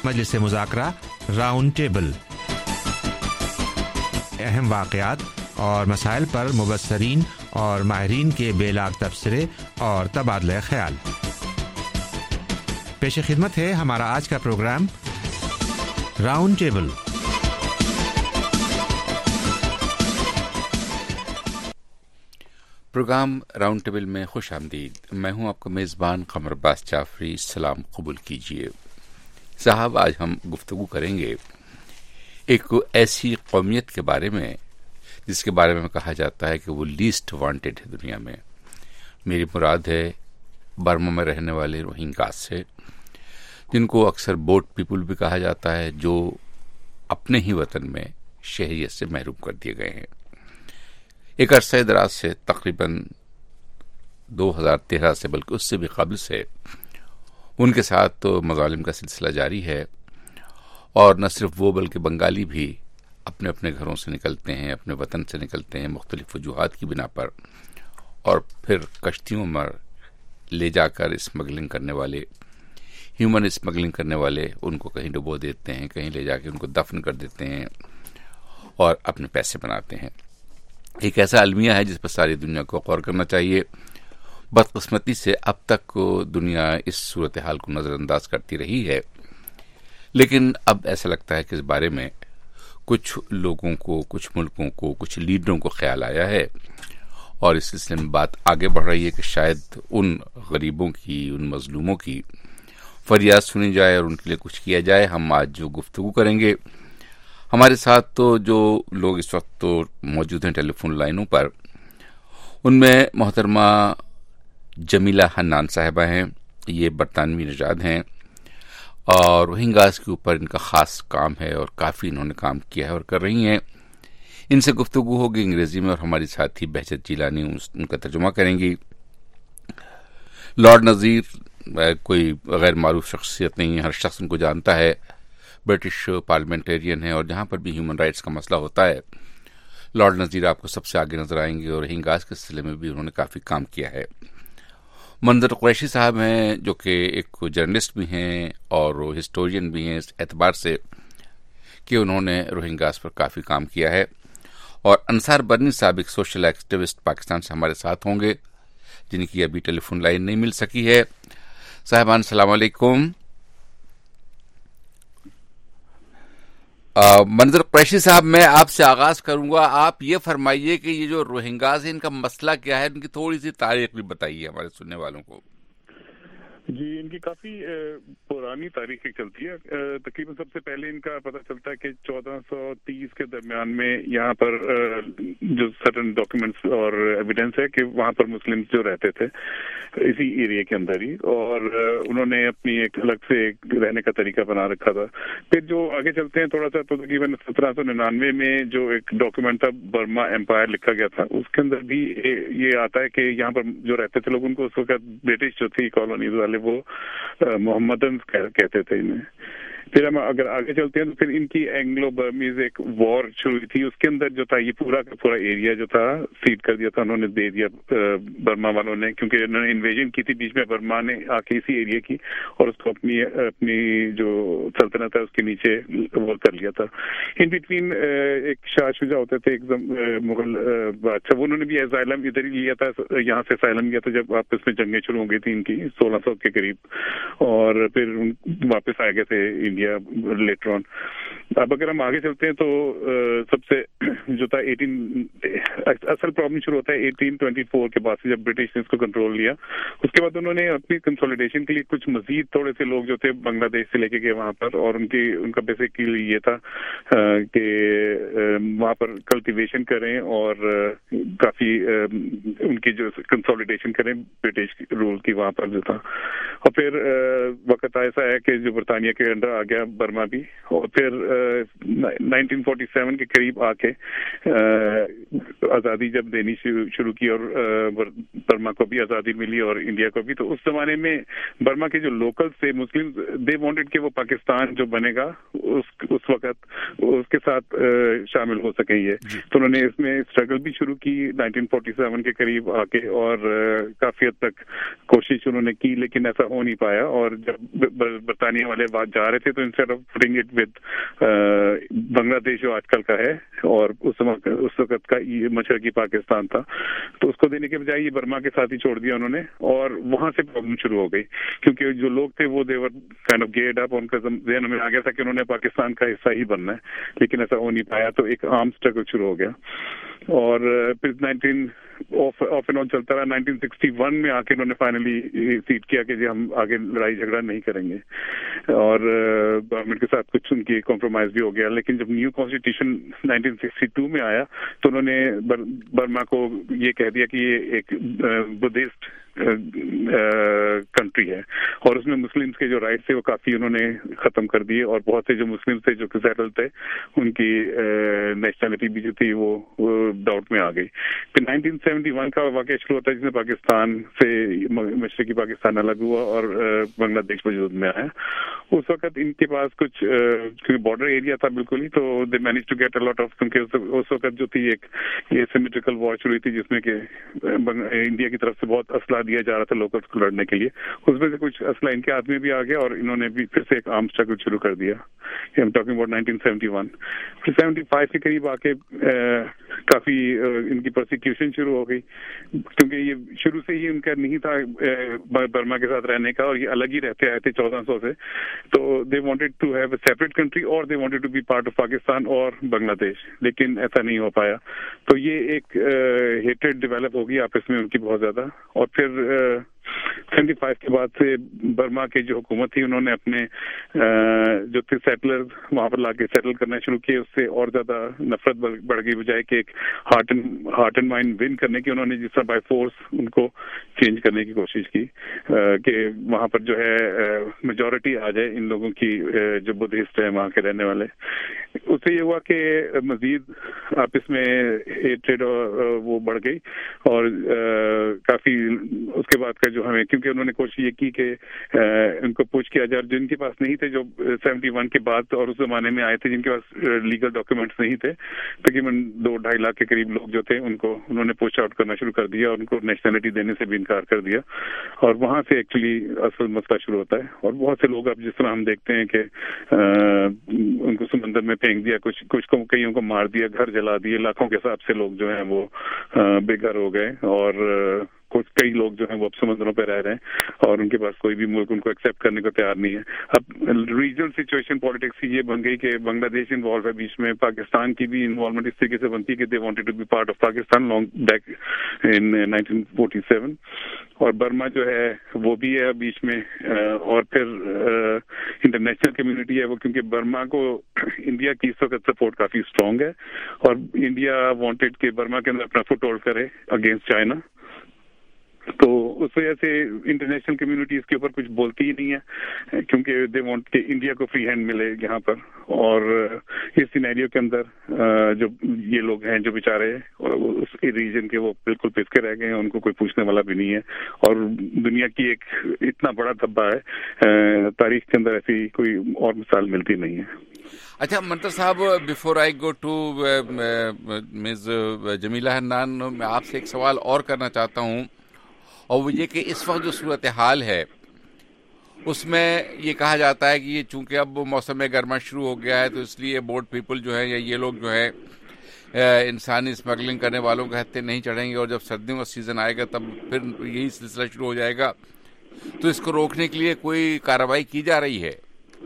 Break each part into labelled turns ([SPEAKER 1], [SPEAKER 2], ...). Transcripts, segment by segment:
[SPEAKER 1] مجلس مذاکرہ round table, اہم واقعات اور مسائل پر مبصرین اور ماہرین کے بے لاگ تبصرے اور تبادلہ خیال۔ پیش خدمت ہے ہمارا آج کا programme round table.
[SPEAKER 2] Programme round table میں خوش آمدید۔ میں ہوں آپ کا میزبان قمر عباس جعفری۔ سلام قبول کیجیے۔ صاحب، آج ہم گفتگو کریں گے ایک ایسی قومیت کے بارے میں جس کے بارے میں کہا جاتا ہے کہ وہ لیسٹ وانٹیڈ ہے دنیا میں۔ میری مراد ہے برما میں رہنے والے روہنگاز سے، جن کو اکثر بوٹ پیپل بھی کہا جاتا ہے، جو اپنے ہی وطن میں شہریت سے محروم کر دیے گئے ہیں۔ ایک عرصہ دراز سے، تقریباً 2013 سے، بلکہ اس سے بھی قبل سے ان کے ساتھ تو مظالم کا سلسلہ جاری ہے، اور نہ صرف وہ بلکہ بنگالی بھی اپنے اپنے گھروں سے نکلتے ہیں، اپنے وطن سے نکلتے ہیں مختلف وجوہات کی بنا پر، اور پھر کشتیوں میں لے جا کر اسمگلنگ کرنے والے، ہیومن اسمگلنگ کرنے والے ان کو کہیں ڈبو دیتے ہیں، کہیں لے جا کے ان کو دفن کر دیتے ہیں اور اپنے پیسے بناتے ہیں۔ ایک ایسا المیہ ہے جس پر ساری دنیا کو غور کرنا چاہیے۔ بدقسمتی سے اب تک دنیا اس صورتحال کو نظر انداز کرتی رہی ہے، لیکن اب ایسا لگتا ہے کہ اس بارے میں کچھ لوگوں کو، کچھ ملکوں کو، کچھ لیڈروں کو خیال آیا ہے، اور اس سلسلے میں بات آگے بڑھ رہی ہے کہ شاید ان غریبوں کی، ان مظلوموں کی فریاد سنی جائے اور ان کے لیے کچھ کیا جائے۔ ہم آج جو گفتگو کریں گے، ہمارے ساتھ تو جو لوگ اس وقت تو موجود ہیں ٹیلی فون لائنوں پر، ان میں محترمہ جمیلہ حنان صاحبہ ہیں۔ یہ برطانوی نژاد ہیں اور روہنگاز کے اوپر ان کا خاص کام ہے، اور کافی انہوں نے کام کیا ہے اور کر رہی ہیں۔ ان سے گفتگو ہوگی انگریزی میں، اور ہماری ساتھی بہجت جیلانی ان کا ترجمہ کریں گی۔ لارڈ نذیر کوئی غیر معروف شخصیت نہیں ہے، ہر شخص ان کو جانتا ہے۔ برٹش پارلیمنٹیرین ہے، اور جہاں پر بھی ہیومن رائٹس کا مسئلہ ہوتا ہے، لارڈ نذیر آپ کو سب سے آگے نظر آئیں گے، اور روہنگاز کے سلسلے میں بھی انہوں نے کافی کام کیا ہے۔ منظر قریشی صاحب ہیں، جو کہ ایک جرنلسٹ بھی ہیں اور ہسٹورین بھی ہیں، اس اعتبار سے کہ انہوں نے روہنگاز پر کافی کام کیا ہے۔ اور انصار برنی صاحب ایک سوشل ایکٹیوسٹ پاکستان سے ہمارے ساتھ ہوں گے، جن کی ابھی ٹیلی فون لائن نہیں مل سکی ہے۔ صاحبان السلام علیکم۔ منظر قریشی صاحب، میں آپ سے آغاز کروں گا۔ آپ یہ فرمائیے کہ یہ جو روہنگاز ہیں، ان کا مسئلہ کیا ہے، ان کی تھوڑی سی تاریخ بھی بتائیے ہمارے سننے والوں کو۔
[SPEAKER 3] جی، ان کی کافی پرانی تاریخ چلتی ہے۔ تقریباً سب سے پہلے ان کا پتہ چلتا ہے کہ 1430 کے درمیان میں یہاں پر جو سرٹن ڈاکیومنٹس اور ایویڈنس ہے کہ وہاں پر مسلم جو رہتے تھے اسی ایریا کے اندر ہی، اور انہوں نے اپنی ایک الگ سے رہنے کا طریقہ بنا رکھا تھا۔ پھر جو آگے چلتے ہیں تھوڑا سا، تو تقریباً 1799 میں جو ایک ڈاکیومنٹ تھا برما ایمپائر لکھا گیا تھا، اس کے اندر بھی یہ آتا ہے کہ یہاں پر جو رہتے تھے لوگ، ان کو اس وقت برٹش جو تھی کالونیز والے، وہ محمدن کہتے تھے انہیں۔ پھر ہم اگر آگے چلتے ہیں تو پھر ان کی اینگلو برمیز ایک وار شروع ہوئی تھی، اس کے اندر جو تھا یہ پورا کا پورا ایریا جو تھا سیڈ کر دیا تھا، انہوں نے دے دیا برما والوں نے، کیونکہ انہوں نے انویژن کی تھی بیچ میں برما نے آ کے اسی ایریا کی، اور اس کو اپنی جو سلطنت ہے اس کے نیچے وہ کر لیا تھا۔ ان بٹوین ایک شاہ شجاع ہوتے تھے، ایک مغل بادشاہ، انہوں نے بھی اسائلم ادھر ہی لیا تھا، یہاں سے اسائلم لیا تھا جب واپس میں جنگیں شروع ہو گئی تھی ان کی 1600 کے قریب، اور پھر واپس آ گئے تھے انڈیا لیٹر آن۔ اب اگر ہم آگے چلتے ہیں تو سب سے جو تھا اصل پرابلم شروع ہوتا ہے 1824 کے بعد سے، جب برٹش نے اس کو کنٹرول لیا۔ اس کے بعد انہوں نے اپنی کنسولیڈیشن کے لیے کچھ مزید تھوڑے سے لوگ جو تھے بنگلہ دیش سے لے کے گئے وہاں پر، اور ان کا بیسیکلی یہ تھا کہ وہاں پر کلٹیویشن کریں اور کافی ان کی جو کنسولیڈیشن کریں برٹش رول کی وہاں پر جو تھا۔ اور پھر وقت ایسا ہے کہ جو برطانیہ کے انڈر آ گیا برما بھی، اور پھر 1947 کے قریب آ کے آزادی جب دینی شروع کی، اور برما کو بھی آزادی ملی اور انڈیا کو بھی، تو اس زمانے میں برما کے جو لوکل تھے مسلم، دے وانٹڈ کہ وہ پاکستان جو بنے گا اس وقت اس کے ساتھ شامل ہو سکیں یہ، تو انہوں نے اس میں اسٹرگل بھی شروع کی 1947 کے قریب آ کے، اور کافی حد تک کوشش انہوں نے کی، لیکن ایسا ہو نہیں پایا۔ اور جب برطانیہ والے بات جا رہے تھے तो instead of putting it with Bangladesh जो आजकल का है और उस वक्त का ये मशरकी पाकिस्तान था, तो उसको देने के बजाय ये बर्मा के साथ ही छोड़ दिया उन्होंने, और वहां से प्रॉब्लम शुरू हो गई क्योंकि जो लोग थे वो they were kind of geared up, उनका ज़हन में आ गया था कि उन्होंने पाकिस्तान का हिस्सा ही बनना है, लेकिन ऐसा हो नहीं पाया, तो एक आर्म स्ट्रगल शुरू हो गया। और फिर ऑफ एंड ऑन चलता रहा। 1961 में आके उन्होंने फाइनली सीट किया कि जी हम आगे लड़ाई झगड़ा नहीं करेंगे, और गवर्नमेंट के साथ कुछ उनकी कॉम्प्रोमाइज भी हो गया। लेकिन जब न्यू कॉन्स्टिट्यूशन 1962 में आया तो उन्होंने बर्मा को ये कह दिया कि ये एक बुद्धिस्ट कंट्री है, और उसमें मुस्लिम्स के जो राइट्स थे वो काफी उन्होंने खत्म कर दिए, और बहुत से जो मुस्लिम थे जो सेटल थे उनकी नेशनलिटी भी जो थी वो डाउट में आ गई। फिर 1971 का वाकया शुरू होता है जिसमें पाकिस्तान से मशरकी पाकिस्तान अलग हुआ और बांग्लादेश वजूद में आया। उस वक्त इनके पास कुछ बॉर्डर एरिया था बिल्कुल ही, तो they manage to get a lot of, क्योंकि उस वक्त जो थी एक ये सिमेट्रिकल वॉर शुरू हुई थी जिसमें कि इंडिया की तरफ से बहुत असला दिया जा रहा था लोकल्स को लड़ने के लिए, उसमें से कुछ असला इनके हाथ में भी आ गया और इन्होंने भी फिर से एक आर्म स्ट्रगल शुरू कर दिया। I am talking about 1971। फिर 75 के करीब आके काफी इनकी प्रोसिक्यूशन शुरू हो गई, क्योंकि ये शुरू से ही उनका नहीं था बर्मा के साथ रहने का, और ये अलग ही रहते आए थे 1400 से, तो they wanted to have a separate country और they wanted to be part of Pakistan और बांग्लादेश, लेकिन ऐसा नहीं हो पाया। तो ये एक हेट्रेड डेवलप होगी आपस में उनकी बहुत ज्यादा। और फिर 75 के बाद से बर्मा की जो हुकूमत थी उन्होंने अपने जो थे सेटलर वहां पर लाके सेटल करना शुरू किए, उससे और ज्यादा नफरत बढ़ गई, बजाय कि एक हार्ट एंड माइंड विन करने की उन्होंने जिस तरह बाय फोर्स उनको चेंज करने की कोशिश की कि वहां पर जो है मेजॉरिटी आ जाए इन लोगों की जो बुद्धिस्ट है वहां के रहने वाले। उससे ये हुआ कि मजीद आपस में हेट्रेड वो बढ़ गई, और काफी उसके बाद का जो हमें, क्योंकि उन्होंने कोशिश ये की कि उनको पूछ किया जाए जिनके पास नहीं थे, जो 71 के बाद और उस जमाने में आए थे जिनके पास लीगल डॉक्यूमेंट्स नहीं थे, तकरीबन 2-2.5 लाख के करीब लोग जो थे उनको उन्होंने पूछ आउट करना शुरू कर दिया और उनको नेशनलिटी देने से भी इनकार कर दिया, और वहां से एक्चुअली असल मसला शुरू होता है। और बहुत से लोग अब जिस तरह हम देखते हैं कि उनको समंदर में फेंक दिया, कुछ को कईयों को मार दिया, घर जला दिए, लाखों के हिसाब से लोग जो हैं वो बेघर हो गए, और कुछ कई लोग जो हैं वो अब समंदरों पे रह रहे हैं और उनके पास कोई भी मुल्क उनको एक्सेप्ट करने को तैयार नहीं है। अब रीजनल सिचुएशन पॉलिटिक्स ये बन गई कि बांग्लादेश इन्वॉल्व है बीच में, पाकिस्तान की भी इन्वॉल्वमेंट इस तरीके से बनती है कि they wanted to be part of Pakistan long back in 1947, और बर्मा जो है वो भी है बीच में, और फिर इंटरनेशनल कम्युनिटी है वो, क्योंकि बर्मा को इंडिया की इस वक्त सपोर्ट काफी स्ट्रांग है, और इंडिया वांटेड कि बर्मा के अंदर अपना फुट होल्ड करे अगेंस्ट चाइना, तो उस वजह से इंटरनेशनल कम्युनिटी इसके ऊपर कुछ बोलती ही नहीं है, क्योंकि दे वांट कि इंडिया को फ्री हैंड मिले यहाँ पर। और इस सिनेरियो के अंदर जो ये लोग हैं जो बेचारे उस रीजन के, वो बिल्कुल पिसके रह गए हैं, उनको कोई पूछने वाला भी नहीं है, और दुनिया की एक इतना बड़ा धब्बा है, तारीख के अंदर ऐसी कोई और मिसाल मिलती नहीं है।
[SPEAKER 2] अच्छा मंतर साहब, before I go to Miss Jamila Hannan, मैं आपसे एक सवाल और करना चाहता हूँ, और वो ये कि इस वक्त जो सूरत हाल है उसमें ये कहा जाता है कि ये चूंकि अब मौसम में गर्मा शुरू हो गया है, तो इसलिए बोट पीपल जो है या ये लोग जो है इंसानी स्मगलिंग करने वालों के हत्थे नहीं चढ़ेंगे, और जब सर्दियों का सीजन आएगा तब फिर यही सिलसिला शुरू हो जाएगा। तो इसको रोकने के लिए कोई कार्रवाई की जा रही है?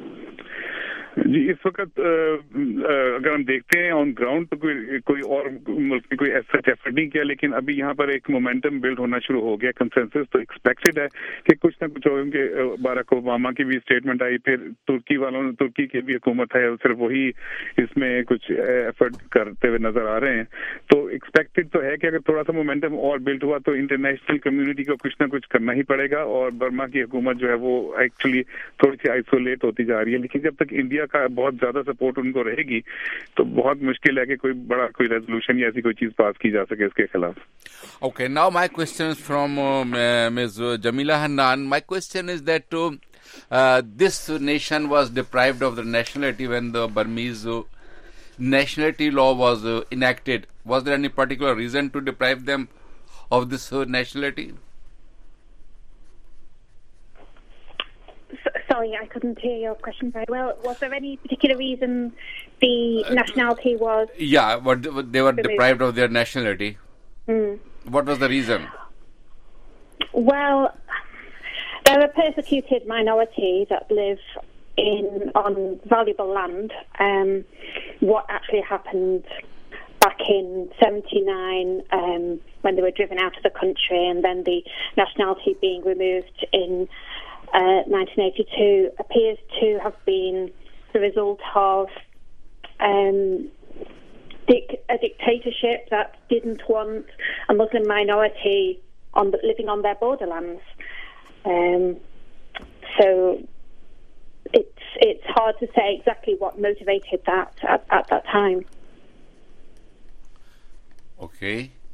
[SPEAKER 3] जी, इस वक्त अगर हम देखते हैं ऑन ग्राउंड तो कोई और मुल्क ने कोई ऐसा एफर्ट नहीं किया, लेकिन अभी यहाँ पर एक मोमेंटम बिल्ड होना शुरू हो गया, कंसेंसस तो एक्सपेक्टेड है कि कुछ ना कुछ होगा, क्योंकि बाराक ओबामा की भी स्टेटमेंट आई, फिर तुर्की की भी हुकूमत है, सिर्फ वही इसमें कुछ एफर्ट करते हुए नजर आ रहे हैं। तो एक्सपेक्टेड तो है कि अगर थोड़ा सा मोमेंटम और बिल्ड हुआ तो इंटरनेशनल कम्युनिटी को कुछ ना कुछ करना ही पड़ेगा, और बर्मा की हुकूमत जो है वो एक्चुअली थोड़ी सी आइसोलेट होती जा रही है, लेकिन जब तक इंडिया का बहुत ज्यादा सपोर्ट उनको रहेगी तो बहुत मुश्किल है कि कोई रेजोल्यूशन या ऐसी कोई चीज पास की जा सके इसके खिलाफ।
[SPEAKER 2] Okay, now my question is from Ms. Jamila Hannan. My question is that this nation was deprived of the nationality when the Burmese nationality law was enacted. Was there any particular reason to deprive them of this nationality?
[SPEAKER 4] Sorry, I couldn't hear your question very well. Was there any particular reason the nationality was...
[SPEAKER 2] Yeah, they were deprived of their nationality. What was the reason?
[SPEAKER 4] Well, they're a persecuted minority that live on valuable land. What actually happened back in 79 when they were driven out of the country, and then the nationality being removed in 1982 appears to have been the result of a dictatorship that didn't want a Muslim minority living on their borderlands. So it's hard to say exactly what motivated that at that time.
[SPEAKER 2] Okay.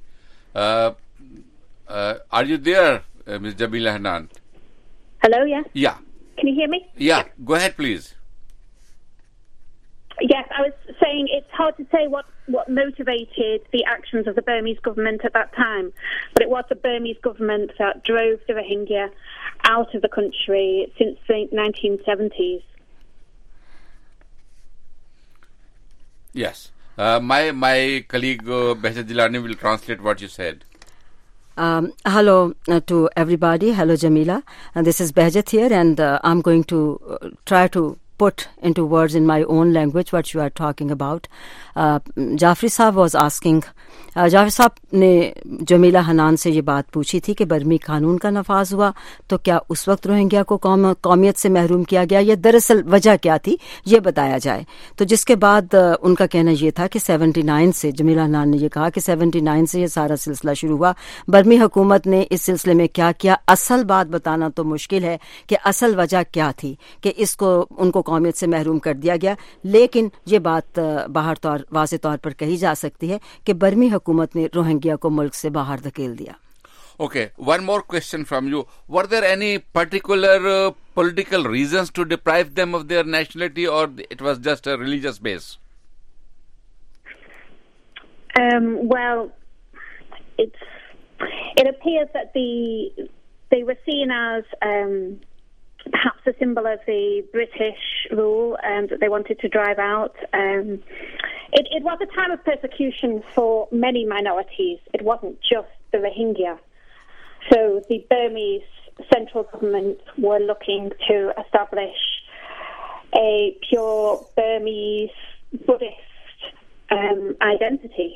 [SPEAKER 2] Are you there, Ms. Jamila Hanan?
[SPEAKER 4] Hello, yeah?
[SPEAKER 2] Yeah.
[SPEAKER 4] Can you hear me?
[SPEAKER 2] Yeah, go ahead, please.
[SPEAKER 4] Yes, I was saying it's hard to say what motivated the actions of the Burmese government at that time, but it was the Burmese government that drove the Rohingya out of the country since the 1970s.
[SPEAKER 2] Yes. My colleague Behzad Jilani will translate what you said.
[SPEAKER 5] Hello to everybody. Hello, Jamila. This is Behzad here, and I'm going to try to put into words in my own language what you are talking about. Jafri Saab was asking, Jafri Saab نے جمیلہ حنان سے یہ بات پوچھی تھی کہ برمی قانون کا نفاذ ہوا تو کیا اس وقت روہنگیا کو قومیت سے محروم کیا گیا، یا دراصل وجہ کیا تھی یہ بتایا جائے. تو جس کے بعد ان کا کہنا یہ تھا کہ 79 سے جمیلہ حنان نے یہ کہا کہ 79 سے یہ سارا سلسلہ شروع ہوا. برمی حکومت نے اس سلسلے میں کیا کیا، اصل بات بتانا تو مشکل ہے کہ اصل وجہ کیا تھی کہ ان کو قومیت سے محروم کر دیا گیا. لیکن یہ بات واضح طور پر کہی جا سکتی ہے کہ برمی حکومت نے روہنگیا کو ملک سے باہر دھکیل دیا.
[SPEAKER 2] Okay, one more question from you. Were there any particular political reasons to deprive them of their nationality, or it was just a religious base?
[SPEAKER 4] Well, it appears that they were seen as perhaps a symbol of the British rule that they wanted to drive out. It was a time of persecution for many minorities. It wasn't just the Rohingya. So the Burmese central government were looking to establish a pure Burmese Buddhist identity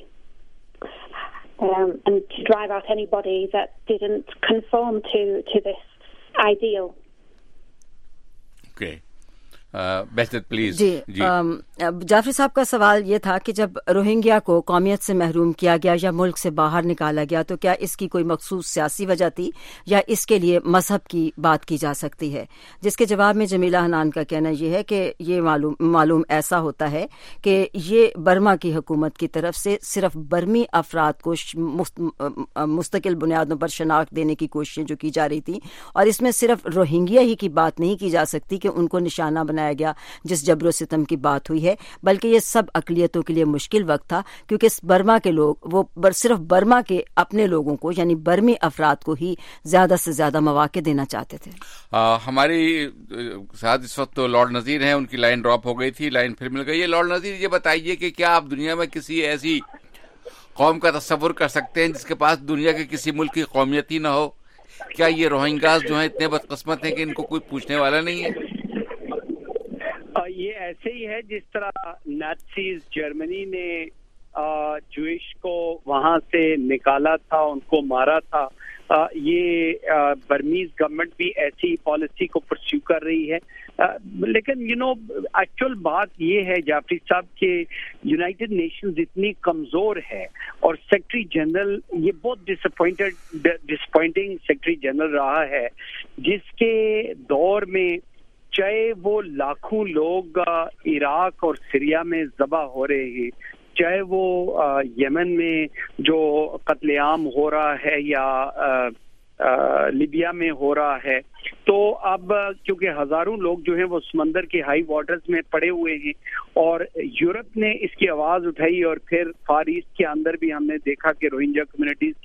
[SPEAKER 4] and to drive out anybody that didn't conform to this ideal.
[SPEAKER 2] Okay. بہتر please.
[SPEAKER 5] جی جعفری صاحب کا سوال یہ تھا کہ جب Rohingya کو قومیت سے محروم کیا گیا یا ملک سے باہر نکالا گیا تو کیا اس کی کوئی مخصوص سیاسی وجہ تھی یا اس کے لیے مذہب کی بات کی جا سکتی ہے؟ جس کے جواب میں جمیلہ حنان کا کہنا یہ ہے کہ یہ معلوم ایسا ہوتا ہے کہ یہ برما کی حکومت کی طرف سے صرف برمی افراد کو مستقل بنیادوں پر شناخت دینے کی کوششیں جو کی جا رہی تھیں، اور اس میں صرف روہنگیا ہی کی بات نہیں کی جا سکتی کہ ان کو نشانہ بنایا گیا جس جبر و ستم کی بات ہوئی ہے، بلکہ یہ سب اقلیتوں کے لیے مشکل وقت تھا کیونکہ برما کے لوگ وہ صرف برما کے اپنے لوگوں کو یعنی برمی افراد کو ہی زیادہ سے زیادہ مواقع دینا چاہتے تھے.
[SPEAKER 2] ہماری ساتھ اس وقت لارڈ نذیر ہیں، ان کی لائن ڈراپ ہو گئی تھی، لائن پھر مل گئی ہے. لارڈ نذیر یہ بتائیے کہ کیا آپ دنیا میں کسی ایسی قوم کا تصور کر سکتے ہیں جس کے پاس دنیا کے کسی ملک کی قومیت ہی نہ ہو؟ کیا یہ روہنگاز جو ہیں اتنے بدقسمت ہیں کہ ان کو کوئی پوچھنے والا نہیں ہے؟
[SPEAKER 6] یہ ایسے ہی ہے جس طرح نازیز جرمنی نے جوئش کو وہاں سے نکالا تھا، ان کو مارا تھا. یہ برمیز گورنمنٹ بھی ایسی پالیسی کو پرسیو کر رہی ہے. لیکن ایکچوئل بات یہ ہے جعفری صاحب کہ یونائٹڈ نیشنز اتنی کمزور ہے اور سیکرٹری جنرل یہ بہت ڈسپوائنٹنگ سیکرٹری جنرل رہا ہے، جس کے دور میں چاہے وہ لاکھوں لوگ عراق اور سیریا میں ذبح ہو رہے ہیں، چاہے وہ یمن میں جو قتل عام ہو رہا ہے یا لیبیا میں ہو رہا ہے، تو اب کیونکہ ہزاروں لوگ جو ہیں وہ سمندر کے ہائی واٹرز میں پڑے ہوئے ہیں اور یورپ نے اس کی آواز اٹھائی، اور پھر فار ایسٹ کے اندر بھی ہم نے دیکھا کہ روہنگیا کمیونٹیز کے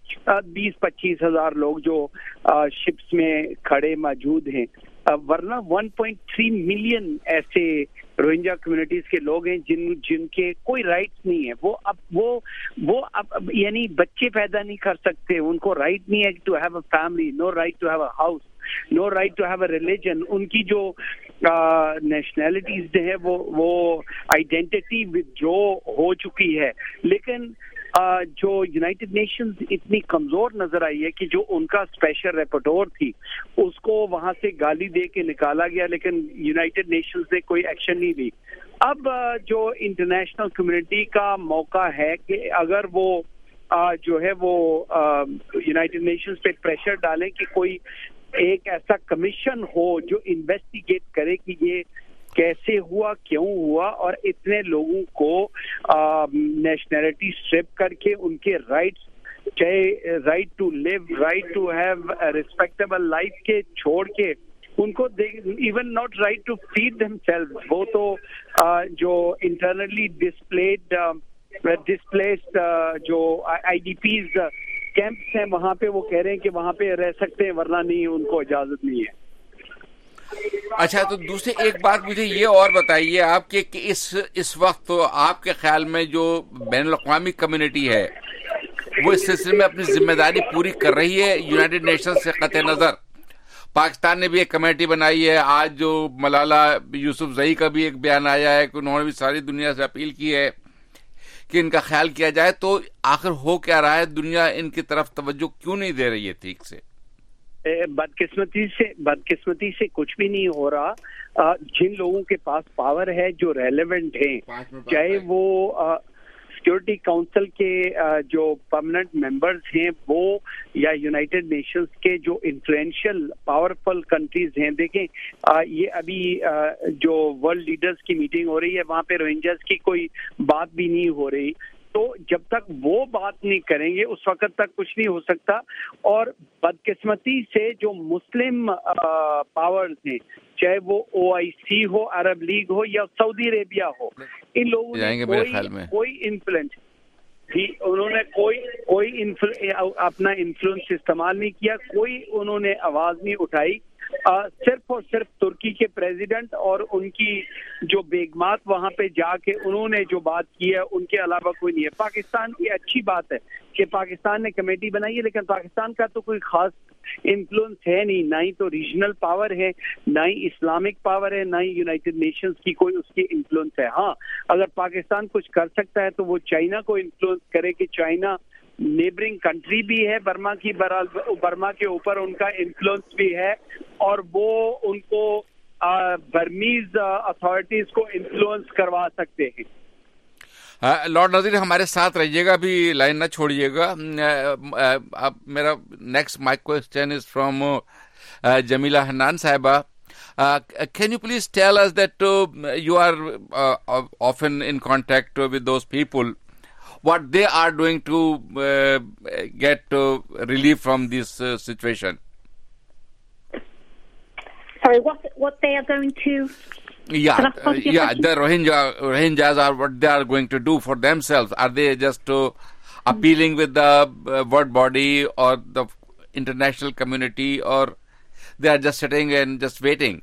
[SPEAKER 6] 20-25 हज़ार लोग जो शिप्स में खड़े मौजूद हैं, वरना 1.3 मिलियन ऐसे रोहिंग्या कम्युनिटीज के लोग हैं जिनके कोई राइट्स नहीं है। वो अब यानी बच्चे पैदा नहीं कर सकते, उनको राइट नहीं है to have a family, no right to have a house, no right to have a religion. उनकी जो नेशनैलिटीज है वो आइडेंटिटी विथड्रॉ हो चुकी है। लेकिन जो यूनाइटेड नेशंस इतनी कमजोर नजर आई है कि जो उनका स्पेशल रिपोर्टर थी उसको वहां से गाली दे के निकाला गया, लेकिन यूनाइटेड नेशंस ने कोई एक्शन नहीं ली। अब जो इंटरनेशनल कम्युनिटी का मौका है कि अगर वो जो है वो यूनाइटेड नेशंस पे प्रेशर डालें कि कोई एक ऐसा कमीशन हो जो इन्वेस्टिगेट करे कि ये कैसे हुआ, क्यों हुआ, और इतने लोगों को नेशनैलिटी स्ट्रिप करके उनके राइट्स, चाहे right to live, right to have respectable life के छोड़ के उनको even not right to feed themselves, वो तो जो इंटरनली डिस्प्लेस्ड जो आईडीपीज कैंप्स हैं वहां पे वो कह रहे हैं कि वहां पे रह सकते हैं, वरना नहीं, उनको इजाजत नहीं है।
[SPEAKER 2] अच्छा, तो दूसरी एक बात मुझे ये और बताइए आप कि इस वक्त तो आपके ख्याल में जो बैनुल-अक़वामी कम्युनिटी है वो इस सिलसिले में अपनी जिम्मेदारी पूरी कर रही है यूनाइटेड नेशंस से कतई नजर? पाकिस्तान ने भी एक कमेटी बनाई है, आज जो मलाला यूसुफजई का भी एक बयान आया है कि उन्होंने भी सारी दुनिया से अपील की है कि इनका ख्याल किया जाए। तो आखिर हो क्या रहा है, दुनिया इनकी तरफ तवज्जो क्यों नहीं दे रही है ठीक से?
[SPEAKER 6] बदकिस्मती से कुछ भी नहीं हो रहा। जिन लोगों के पास पावर है, जो रेलेवेंट हैं, चाहे वो सिक्योरिटी काउंसिल के जो परमानेंट मेंबर्स हैं वो या यूनाइटेड नेशंस के जो इन्फ्लुएंशियल पावरफुल कंट्रीज हैं। देखें ये अभी जो वर्ल्ड लीडर्स की मीटिंग हो रही है वहां पे रोहिंग्यास की कोई बात भी नहीं हो रही। तो जब तक वो बात नहीं करेंगे उस वक्त तक कुछ नहीं हो सकता। और बदकिस्मती से जो मुस्लिम पावर्स हैं, चाहे वो OIC हो, अरब लीग हो या सऊदी अरेबिया हो, इन लोगों ने कोई इन्फ्लुएंस भी, उन्होंने कोई अपना इन्फ्लुएंस इस्तेमाल नहीं किया, कोई उन्होंने आवाज नहीं उठाई। सिर्फ और सिर्फ तुर्की के प्रेसिडेंट और उनकी जो बेगमात वहां पे जाके उन्होंने जो बात की है, उनके अलावा कोई नहीं है। पाकिस्तान की अच्छी बात है कि पाकिस्तान ने कमेटी बनाई है, लेकिन पाकिस्तान का तो कोई खास इन्फ्लुएंस है नहीं, ना ही तो रीजनल पावर है, ना ही इस्लामिक पावर है, ना ही यूनाइटेड नेशंस की कोई उसकी इन्फ्लुएंस है। हाँ, अगर पाकिस्तान कुछ कर सकता है तो वो चाइना को इन्फ्लुएंस करे कि चाइना नेबरिंग कंट्री भी है बर्मा के ऊपर उनका इन्फ्लुएंस भी है और वो उनको बर्मीज अथॉरिटीज को इन्फ्लुएंस करवा सकते हैं।
[SPEAKER 2] लॉर्ड नजीर हमारे साथ रहिएगा, अभी लाइन ना छोड़िएगा। अब मेरा next my question is from Jamila Hannan साहिबा। Can you please tell us that you are often in contact with those people, what they are doing to get relief from this situation?
[SPEAKER 4] Sorry, what they are going to?
[SPEAKER 2] Yeah, the Rohingyas are what they are going to do for themselves. Are they just appealing with the world body or the international community, or they are just sitting and just waiting?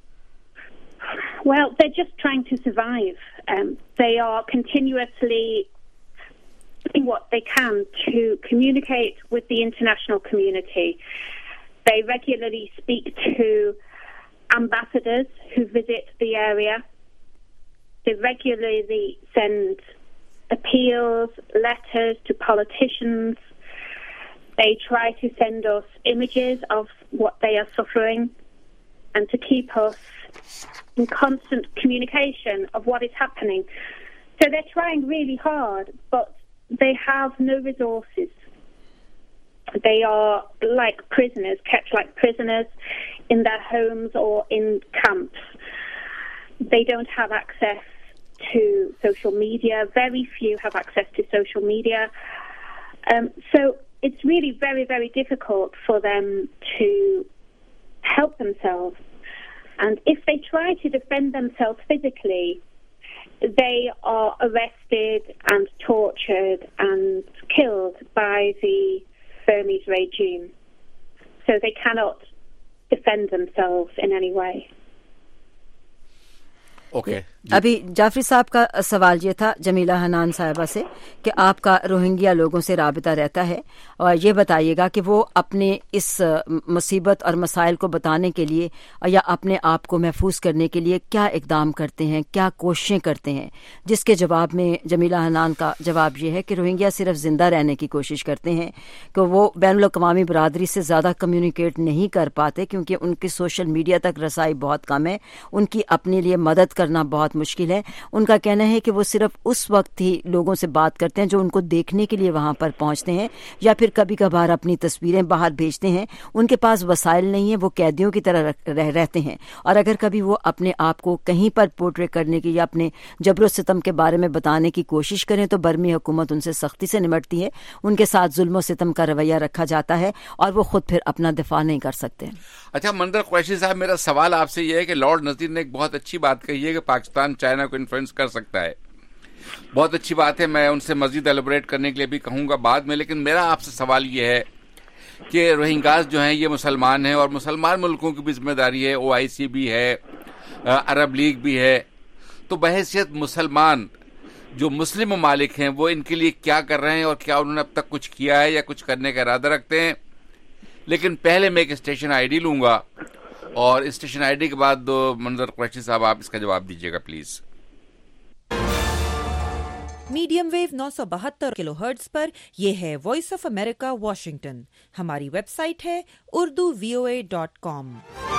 [SPEAKER 4] Well, they're just trying to survive. They are continuously doing what they can to communicate with the international community. They regularly speak to ambassadors who visit the area. They regularly send appeals, letters to politicians. They try to send us images of what they are suffering and to keep us in constant communication of what is happening. So they're trying really hard, but they have no resources. They are like prisoners, kept like prisoners in their homes or in camps. They don't have access to social media. Very few have access to social media. So it's really very, very difficult for them to help themselves. And if they try to defend themselves physically, they are arrested and tortured and killed by the Burmese regime. So they cannot defend themselves in any way.
[SPEAKER 2] Okay.
[SPEAKER 5] ابھی جعفری صاحب کا سوال یہ تھا جمیلہ حنان صاحبہ سے کہ آپ کا روہنگیا لوگوں سے رابطہ رہتا ہے اور یہ بتائیے گا کہ وہ اپنے اس مصیبت اور مسائل کو بتانے کے لیے یا اپنے آپ کو محفوظ کرنے کے لیے کیا اقدام کرتے ہیں, کیا کوششیں کرتے ہیں. جس کے جواب میں جمیلہ حنان کا جواب یہ ہے کہ روہنگیا صرف زندہ رہنے کی کوشش کرتے ہیں, کہ وہ بین الاقوامی برادری سے زیادہ کمیونیکیٹ نہیں کر پاتے کیونکہ ان کی سوشل میڈیا تک رسائی بہت کم ہے, ان کی اپنے لیے مدد کرنا بہت مشکل ہے. ان کا کہنا ہے کہ وہ صرف اس وقت ہی لوگوں سے بات کرتے ہیں جو ان کو دیکھنے کے لیے وہاں پر پہنچتے ہیں, یا پھر کبھی کبھار اپنی تصویریں باہر بھیجتے ہیں. ان کے پاس وسائل نہیں ہیں, وہ قیدیوں کی طرح رہتے ہیں, اور اگر کبھی وہ اپنے آپ کو کہیں پر پورٹریٹ کرنے کی یا اپنے جبر و ستم کے بارے میں بتانے کی کوشش کریں تو برمی حکومت ان سے سختی سے نمٹتی ہے, ان کے ساتھ ظلم و ستم کا رویہ رکھا جاتا ہے اور وہ خود پھر اپنا دفاع نہیں کر سکتے.
[SPEAKER 2] اچھا منظر قریشی صاحب, میرا سوال آپ سے یہ ہے کہ لارڈ نذیر نے ایک بہت اچھی بات کہی ہے کہ پاکستان چائنا کو انفلوئنس کر سکتا ہے. بہت اچھی بات ہے, میں ان سے مزید ایلیبریٹ کرنے کے لیے بھی کہوں گا بعد میں, لیکن میرا آپ سے سوال یہ ہے کہ روہنگاز جو ہیں یہ مسلمان ہیں اور مسلمان ملکوں کی بھی ذمہ داری ہے, OIC بھی ہے, عرب لیگ بھی ہے, تو بحیثیت مسلمان جو مسلم ممالک ہیں وہ ان کے لیے کیا کر رہے ہیں اور کیا انہوں نے اب تک کچھ کیا ہے یا کچھ کرنے کا ارادہ رکھتے ہیں؟ لیکن پہلے میں ایک اسٹیشن ID لوں گا اور اسٹیشن ID کے بعد منظر قریشی صاحب آپ اس کا جواب دیجیے گا please.
[SPEAKER 7] Medium wave 972 kilohertz پر یہ ہے وائس آف امریکہ واشنگٹن. ہماری ویب سائٹ ہے urduvoa.com.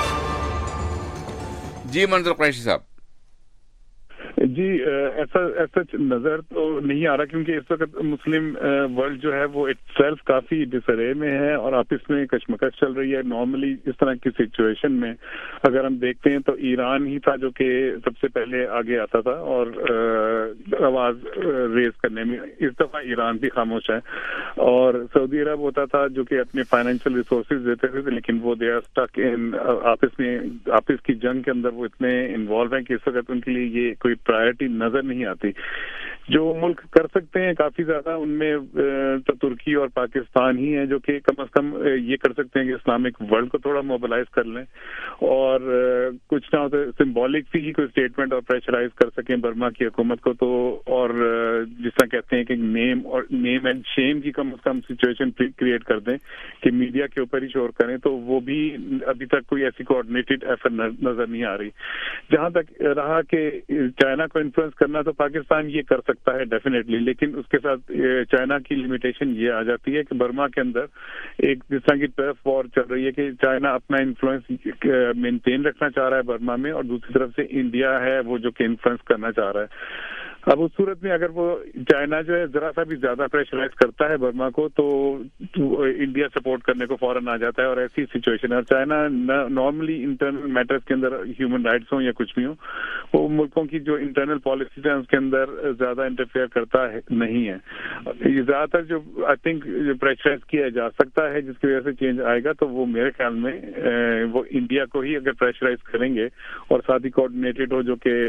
[SPEAKER 2] جی منظر قریشی صاحب.
[SPEAKER 3] جی ایسا نظر تو نہیں آ رہا کیونکہ اس وقت مسلم ورلڈ جو ہے وہ اٹ سیلف کافی ڈسرے میں ہے اور آپس میں کشمکش چل رہی ہے. نارملی اس طرح کی سچویشن میں اگر ہم دیکھتے ہیں تو ایران ہی تھا جو کہ سب سے پہلے آگے آتا تھا اور آواز ریز کرنے میں. اس دفعہ ایران بھی خاموش ہے اور سعودی عرب ہوتا تھا جو کہ اپنے فائنینشیل ریسورسز دیتے تھے, لیکن وہ دے آر اسٹک ان آپس کی جنگ کے اندر وہ اتنے انوالو ہیں کہ اس وقت ان کے لیے یہ کوئی پرائرٹی نظر نہیں آتی. جو ملک کر سکتے ہیں کافی زیادہ ان میں تو ترکی اور پاکستان ہی ہیں جو کہ کم از کم یہ کر سکتے ہیں کہ اسلامک ورلڈ کو تھوڑا موبلائز کر لیں اور کچھ نہ ہو سمبولک سی ہی کوئی اسٹیٹمنٹ اور پریشرائز کر سکیں برما کی حکومت کو. تو اور جس طرح کہتے ہیں کہ نیم اینڈ شیم کی کم از کم سچویشن کریٹ کر دیں کہ میڈیا کے اوپر ہی شور کریں, تو وہ بھی ابھی تک کوئی ایسی کوآرڈینیٹڈ ایفرٹ نظر نہیں آ رہی. جہاں تک رہا کہ چائنا کو انفلوئنس کرنا, تو پاکستان یہ کر سکتا ہے ڈیفینیٹلی, لیکن اس کے ساتھ چائنا کی لمیٹیشن یہ آ جاتی ہے کہ برما کے اندر ایک جس طرح کی ٹرف وار چل رہی ہے کہ چائنا اپنا انفلوئنس مینٹین رکھنا چاہ رہا ہے برما میں, اور دوسری طرف سے انڈیا ہے وہ جو کہ انفلوئنس کرنا چاہ رہا ہے. اب اس صورت میں اگر وہ چائنا جو ہے ذرا سا بھی زیادہ پریشرائز کرتا ہے برما کو تو انڈیا سپورٹ کرنے کو فوراً آ جاتا ہے, اور ایسی سچویشن ہے. اور چائنا نارملی انٹرنل میٹرز کے اندر ہیومن رائٹس ہوں یا کچھ بھی ہوں, وہ ملکوں کی جو انٹرنل پالیسیز ہیں اس کے اندر زیادہ انٹرفیئر کرتا ہے نہیں ہے. یہ زیادہ تر جو آئی تھنک جو پریشرائز کیا جا سکتا ہے جس کی وجہ سے چینج آئے گا, تو وہ میرے خیال میں وہ انڈیا کو ہی اگر پریشرائز کریں گے اور ساتھ ہی کوآرڈینیٹڈ ہو جو کہ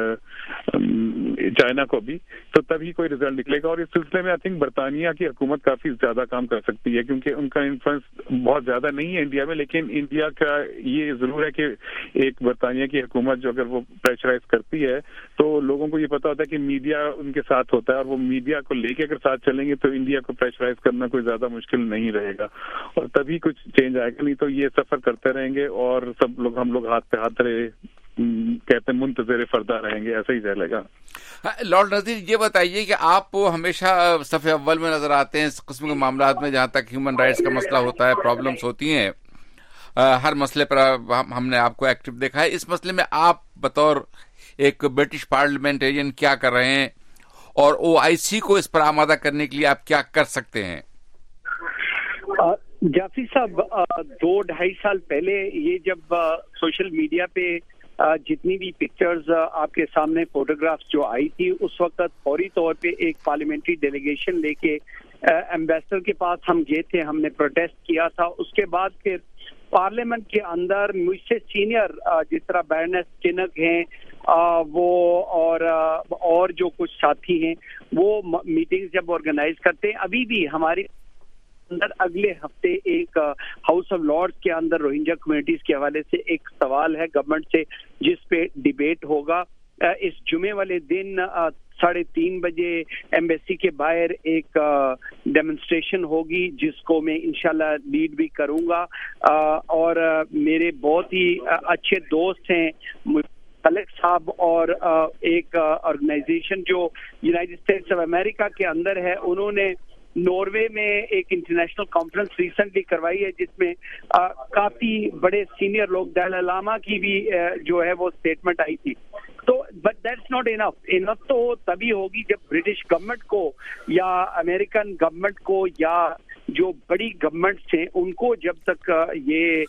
[SPEAKER 3] چائنا کو بھی, تو تبھی کوئی رزلٹ نکلے گا. اور اس سلسلے میں آئی تھنک برطانیہ کی حکومت کافی زیادہ کام کر سکتی ہے کیونکہ ان کا انفلوئنس بہت زیادہ نہیں ہے انڈیا میں, لیکن انڈیا کا یہ ضرور ہے کہ ایک برطانیہ کی حکومت جو اگر وہ پریشرائز کرتی ہے تو لوگوں کو یہ پتا ہوتا ہے کہ میڈیا ان کے ساتھ ہوتا ہے, اور وہ میڈیا کو لے کے اگر ساتھ چلیں گے تو انڈیا کو پریشرائز کرنا کوئی زیادہ مشکل نہیں رہے گا, اور تبھی کچھ چینج آئے گا. نہیں تو یہ سفر کرتے رہیں گے اور سب لوگ ہم لوگ ہاتھ پہ ہاتھ رہے کہتے ہیں منتظر فردا رہیں گے, ایسا ہی چلے گا.
[SPEAKER 2] لارڈ نذیر یہ بتائیے کہ آپ ہمیشہ صف اول میں نظر آتے ہیں اس قسم کے معاملات میں جہاں تک ہیومن رائٹس کا مسئلہ ہوتا ہے, پرابلمس ہوتی ہیں, ہر مسئلے پر ہم نے آپ کو ایکٹیو دیکھا ہے. اس مسئلے میں آپ بطور ایک برٹش پارلیمنٹرین کیا کر رہے ہیں اور OIC کو اس پر آمادہ کرنے کے لیے آپ کیا کر سکتے ہیں؟
[SPEAKER 6] جعفری صاحب 2-2.5 سال پہلے یہ جب سوشل میڈیا پہ جتنی بھی پکچرز آپ کے سامنے فوٹوگرافز جو آئی تھی, اس وقت فوری طور پہ ایک پارلیمنٹری ڈیلیگیشن لے کے ایمبیسڈر کے پاس ہم گئے تھے, ہم نے پروٹیسٹ کیا تھا. اس کے بعد پھر پارلیمنٹ کے اندر مجھ سے سینئر جس طرح بیرنس کنگ ہیں وہ اور جو کچھ ساتھی ہیں وہ میٹنگز جب آرگنائز کرتے ہیں, ابھی بھی ہماری अंदर अगले हफ्ते एक हाउस ऑफ लॉर्ड्स के अंदर रोहिंग्या कम्युनिटीज के हवाले से एक सवाल है गवर्नमेंट से, जिस पे डिबेट होगा। इस जुमे वाले दिन 3:30 बजे एम्बेसी के बाहर एक डेमोन्स्ट्रेशन होगी, जिसको मैं इंशाल्लाह लीड भी करूंगा। और मेरे बहुत ही अच्छे दोस्त हैं मलिक साहब और एक ऑर्गेनाइजेशन जो यूनाइटेड स्टेट्स ऑफ अमेरिका के अंदर है, उन्होंने नॉर्वे में एक इंटरनेशनल कॉन्फ्रेंस रिसेंटली करवाई है, जिसमें काफी बड़े सीनियर लोग, दलाई लामा की भी जो है वो स्टेटमेंट आई थी। तो बट दैट्स नॉट इनफ तो तभी होगी जब ब्रिटिश गवर्नमेंट को या अमेरिकन गवर्नमेंट को या जो बड़ी गवर्नमेंट्स हैं उनको जब तक ये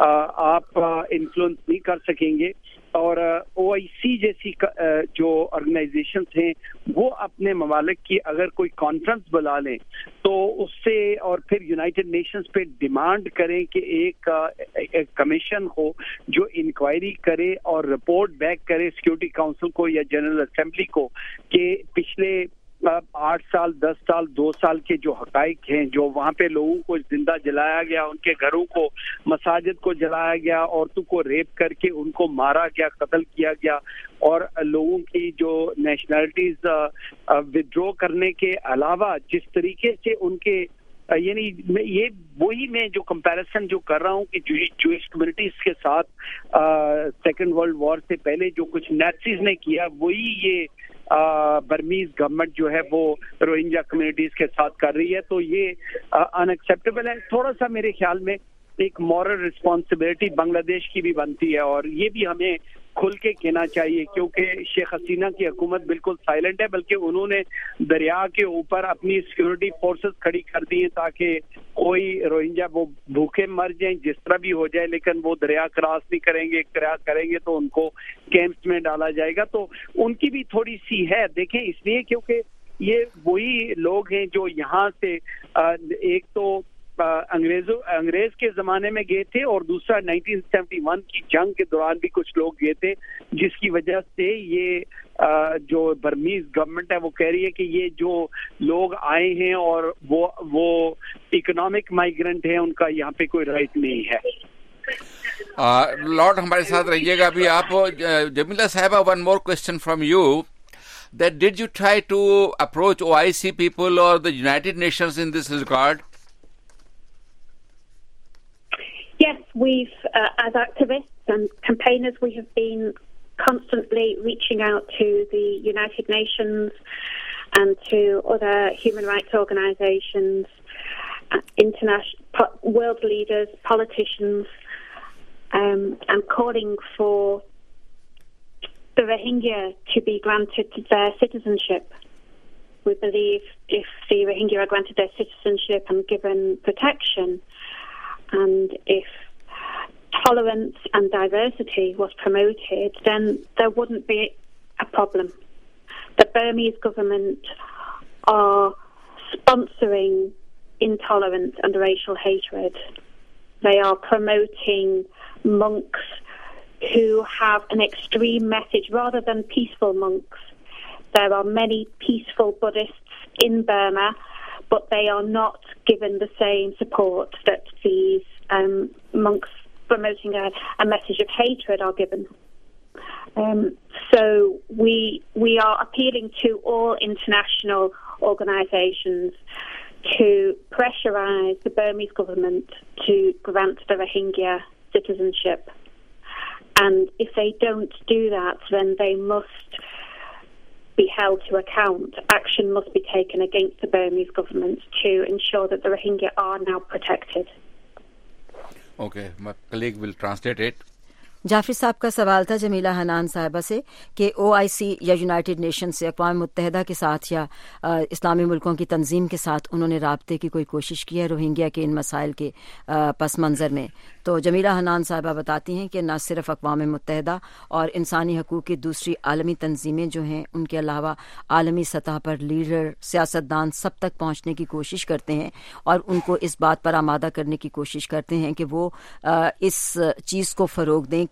[SPEAKER 6] आप इन्फ्लुएंस नहीं कर सकेंगे, और OIC जैसी जो ऑर्गेनाइजेशंस हैं वो अपने ममालिक की अगर कोई कॉन्फ्रेंस बुला लें तो उससे, और फिर यूनाइटेड नेशंस पे डिमांड करें कि एक कमीशन हो जो इंक्वायरी करे और रिपोर्ट बैक करे सिक्योरिटी काउंसिल को या जनरल असेंबली को कि पिछले 8 साल 10 साल 2 साल के जो हकाइक हैं, जो वहाँ पे लोगों को जिंदा जलाया गया, उनके घरों को, मसाजिद को जलाया गया, औरतों को रेप करके उनको मारा गया, कत्ल किया गया, और लोगों की जो नेशनलिटीज विड्रॉ करने के अलावा जिस तरीके से उनके यानी ये वही मैं जो कंपैरिजन जो कर रहा हूँ कि जूइश कम्युनिटीज के साथ सेकेंड वर्ल्ड वॉर से पहले जो कुछ नाज़ीज़ ने किया, वही ये बर्मीज गवर्नमेंट जो है वो रोहिंग्या कम्युनिटीज के साथ कर रही है। तो ये अनएक्सेप्टेबल है। थोड़ा सा मेरे ख्याल में एक मॉरल रिस्पॉन्सिबिलिटी बांग्लादेश की भी बनती है, और ये भी हमें खुल के कहना चाहिए, क्योंकि शेख हसीना की हुकूमत बिल्कुल साइलेंट है, बल्कि उन्होंने दरिया के ऊपर अपनी सिक्योरिटी फोर्सेस खड़ी कर दी है ताकि कोई रोहिंग्या वो भूखे मर जाएं, जिस तरह भी हो जाए, लेकिन वो दरिया क्रॉस नहीं करेंगे, क्रॉस करेंगे तो उनको कैंप्स में डाला जाएगा। तो उनकी भी थोड़ी सी है, देखें, इसलिए क्योंकि ये वही लोग हैं जो यहाँ से एक तो अंग्रेज के जमाने में गए थे, और दूसरा 1971 की जंग के दौरान भी कुछ लोग गए थे, जिसकी वजह से ये जो बर्मीज गवर्नमेंट है वो कह रही है कि ये जो लोग आए हैं और वो इकोनॉमिक माइग्रेंट हैं, उनका यहाँ पे कोई राइट नहीं है।
[SPEAKER 2] लॉर्ड हमारे साथ रहिएगा अभी आप। जमीला साहिबा, one more question from you, that did you try to approach OIC people or the United Nations in this regard?
[SPEAKER 4] Yes, we've, as activists and campaigners, we have been constantly reaching out to the United Nations and to other human rights organizations, international world leaders, politicians, and calling for the Rohingya to be granted their citizenship. We believe if the Rohingya are granted their citizenship and given protection, and if tolerance and diversity was promoted, then there wouldn't be a problem. The Burmese government are sponsoring intolerance and racial hatred. They are promoting monks who have an extreme message rather than peaceful monks. There are many peaceful Buddhists in Burma, but they are not given the same support that these monks promoting a message of hatred are given. So we are appealing to all international organizations to pressurize the Burmese government to grant the Rohingya citizenship. And if they don't do that, then they must be held to account. Action must be taken against the Burmese government to ensure that the Rohingya are now protected.
[SPEAKER 2] Okay, my colleague will translate it.
[SPEAKER 5] Jafri साहब का सवाल था जमीला हनान साहिबा से कि OIC या United nation से, अक़वाम मुत्तहिदा के साथ या इस्लामी मुल्कों की तंजीम के साथ उन्होंने राब्ते की कोई कोशिश की है रोहिंग्या के इन मसाइल के पस मंज़र में। तो जमीला हनान साहिबा बताती हैं कि न सिर्फ अक़वाम मुत्तहिदा और इंसानी हकूक़ की दूसरी आलमी तंजीमें जो हैं, उनके अलावा आलमी सतह पर लीडर, सियासतदान सब तक पहुँचने की कोशिश करते हैं और उनको इस बात पर आमादा करने की कोशिश करते हैं कि वो इस चीज़ को फ़रोग़ दें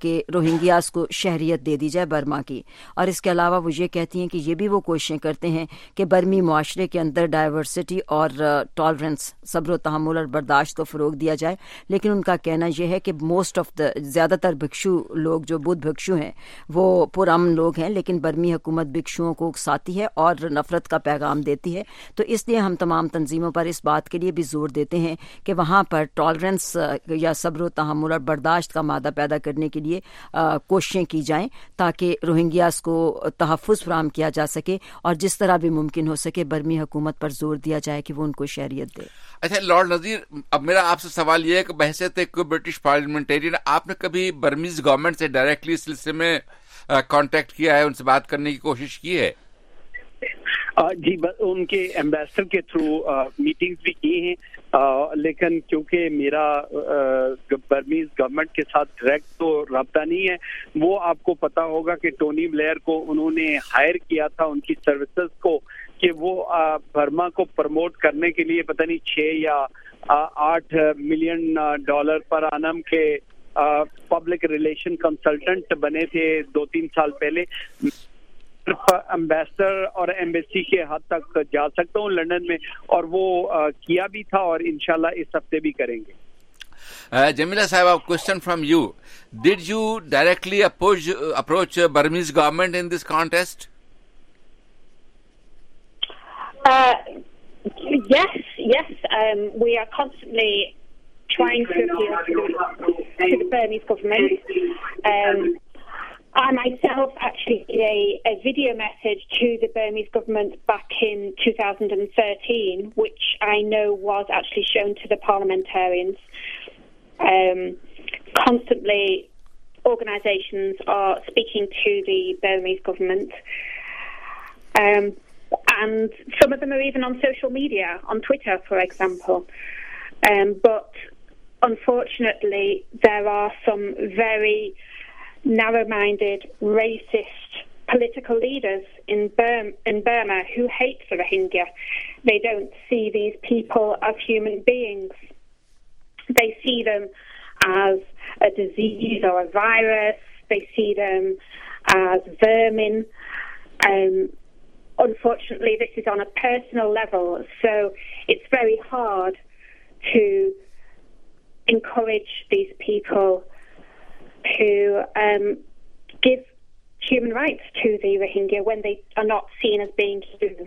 [SPEAKER 5] تاکہ روہنگیاز کو شہریت دے دی جائے برما کی. اور اس کے علاوہ وہ یہ کہتی ہیں کہ یہ بھی وہ کوششیں کرتے ہیں کہ برمی معاشرے کے اندر ڈائیورسٹی اور ٹالرنس، صبر و تحمل اور برداشت کو فروغ دیا جائے. لیکن ان کا کہنا یہ ہے کہ زیادہ تر بھکشو لوگ جو بدھ بھکشو ہیں وہ پرامن لوگ ہیں، لیکن برمی حکومت بھکشوؤں کو اکساتی ہے اور نفرت کا پیغام دیتی ہے. تو اس لیے ہم تمام تنظیموں پر اس بات کے لیے بھی زور دیتے ہیں کہ وہاں پر ٹالرنس یا صبر و تحمل اور برداشت کا مادہ پیدا کرنے کے لیے کوششیں کی جائیں تاکہ روہنگیاز کو تحفظ فراہم کیا جا سکے اور جس طرح بھی ممکن ہو سکے برمی حکومت پر زور دیا جائے کہ وہ ان کو شہریت دے.
[SPEAKER 2] اچھا لارڈ نذیر، اب میرا آپ سے سوال یہ ہے کہ بحیثیت ایک برٹش پارلیمنٹیرین آپ نے کبھی برمیز گورنمنٹ سے ڈائریکٹلی اس سلسلے میں کانٹیکٹ کیا ہے، ان سے بات کرنے کی کوشش کی ہے؟
[SPEAKER 6] جی، ان کے ایمبیسڈر کے تھرو میٹنگز بھی کی ہیں، لیکن کیونکہ میرا برمیز گورنمنٹ کے ساتھ ڈائریکٹ تو رابطہ نہیں ہے. وہ آپ کو پتا ہوگا کہ ٹونی بلیئر کو انہوں نے ہائر کیا تھا ان کی سروسز کو کہ وہ برما کو پروموٹ کرنے کے لیے پتہ نہیں 6 یا 8 ملین ڈالر پر آنم کے پبلک ریلیشن کنسلٹنٹ بنے تھے 2-3 سال پہلے. امبیسڈر اور ایمبیسی کے حد تک جا سکتا ہوں لندن میں، اور وہ کیا بھی تھا اور انشاءاللہ اس ہفتے بھی کریں گے.
[SPEAKER 2] Jamila Sahib, question from you. Did you directly approach Burmese government in this contest?
[SPEAKER 4] Yes. We are constantly trying to appeal to the Burmese government. I myself actually did a video message to the Burmese government back in 2013, which I know was actually shown to the parliamentarians. Constantly, organisations are speaking to the Burmese government. And some of them are even on social media, on Twitter, for example. But unfortunately, there are some very narrow-minded, racist political leaders in Burma who hate the Rohingya. They don't see these people as human beings. They see them as a disease or a virus. They see them as vermin. Unfortunately, this is on a personal level, so it's very hard to encourage these people to give human rights to the Rohingya when they are not seen as being human.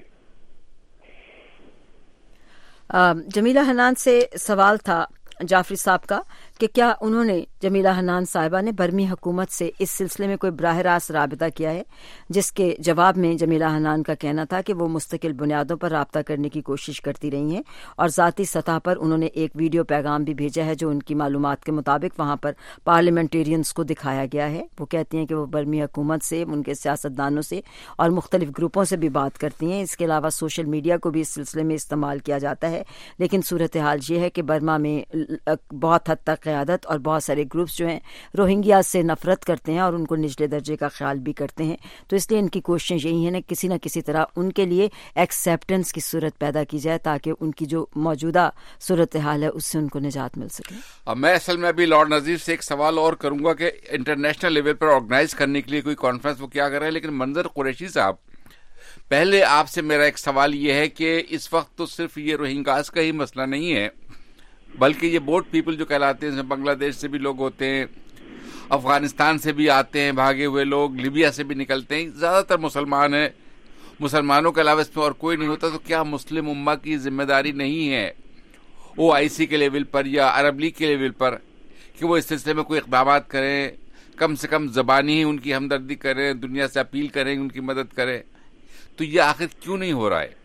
[SPEAKER 5] جمیلہ حنان سے سوال تھا جعفری صاحب کا کہ کیا انہوں نے جمیلہ حنان صاحبہ نے برمی حکومت سے اس سلسلے میں کوئی براہ راست رابطہ کیا ہے، جس کے جواب میں جمیلہ حنان کا کہنا تھا کہ وہ مستقل بنیادوں پر رابطہ کرنے کی کوشش کرتی رہی ہیں اور ذاتی سطح پر انہوں نے ایک ویڈیو پیغام بھی بھیجا ہے جو ان کی معلومات کے مطابق وہاں پر پارلیمنٹیرینز کو دکھایا گیا ہے. وہ کہتی ہیں کہ وہ برمی حکومت سے، ان کے سیاستدانوں سے اور مختلف گروپوں سے بھی بات کرتی ہیں. اس کے علاوہ سوشل میڈیا کو بھی اس سلسلے میں استعمال کیا جاتا ہے، لیکن صورتحال یہ ہے کہ برما میں بہت حد تک قیادت اور بہت سارے گروپس جو ہیں روہنگیا سے نفرت کرتے ہیں اور ان کو نچلے درجے کا خیال بھی کرتے ہیں. تو اس لیے ان کی کوششیں یہی ہیں کہ نہ کسی طرح ان کے لیے ایکسیپٹنس کی صورت پیدا کی جائے تاکہ ان کی جو موجودہ صورتحال ہے اس سے ان کو نجات مل سکے.
[SPEAKER 2] میں اصل میں ابھی لارڈ نذیر سے ایک سوال اور کروں گا کہ انٹرنیشنل لیول پر آرگنائز کرنے کے لیے کوئی کانفرنس وہ کیا کر رہے ہیں، لیکن منظر قریشی صاحب پہلے آپ سے میرا ایک سوال یہ ہے کہ اس وقت تو صرف یہ روہنگاز کا ہی مسئلہ نہیں ہے، بلکہ یہ بوٹ پیپل جو کہلاتے ہیں، بنگلہ دیش سے بھی لوگ ہوتے ہیں، افغانستان سے بھی آتے ہیں بھاگے ہوئے لوگ، لیبیا سے بھی نکلتے ہیں، زیادہ تر مسلمان ہیں. مسلمانوں کے علاوہ اس میں اور کوئی نہیں ہوتا. تو کیا مسلم امہ کی ذمہ داری نہیں ہے OIC کے لیول پر یا عرب لیگ کے لیول پر کہ وہ اس سلسلے میں کوئی اقدامات کریں، کم سے کم زبانی ہی ان کی ہمدردی کریں، دنیا سے اپیل کریں، ان کی مدد کریں؟ تو یہ آخر کیوں نہیں ہو رہا ہے؟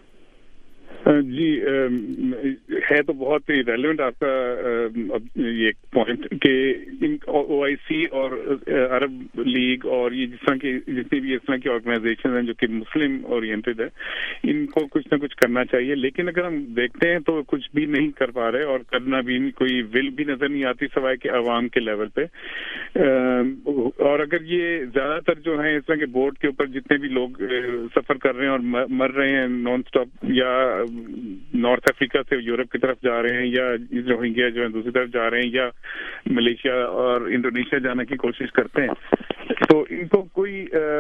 [SPEAKER 3] جی ہے تو بہت ہی ریلیونٹ آپ کا یہ پوائنٹ کہ OIC اور عرب لیگ اور یہ جتنی بھی اس طرح کی آرگنائزیشن ہیں جو کہ مسلم اورینٹڈ ہے، ان کو کچھ نہ کچھ کرنا چاہیے. لیکن اگر ہم دیکھتے ہیں تو کچھ بھی نہیں کر پا رہے اور کرنا بھی کوئی ول بھی نظر نہیں آتی سوائے کہ عوام کے لیول پہ. اور اگر یہ زیادہ تر جو ہیں اس طرح کے بورڈ کے اوپر جتنے بھی لوگ سفر کر رہے ہیں اور مر رہے ہیں نان اسٹاپ یا نارتھ افریقہ سے یورپ کی طرف جا رہے ہیں یا روہنگیا جو ہے دوسری طرف جا رہے ہیں یا ملیشیا اور انڈونیشیا جانے کی کوشش کرتے ہیں تو ان کو کوئی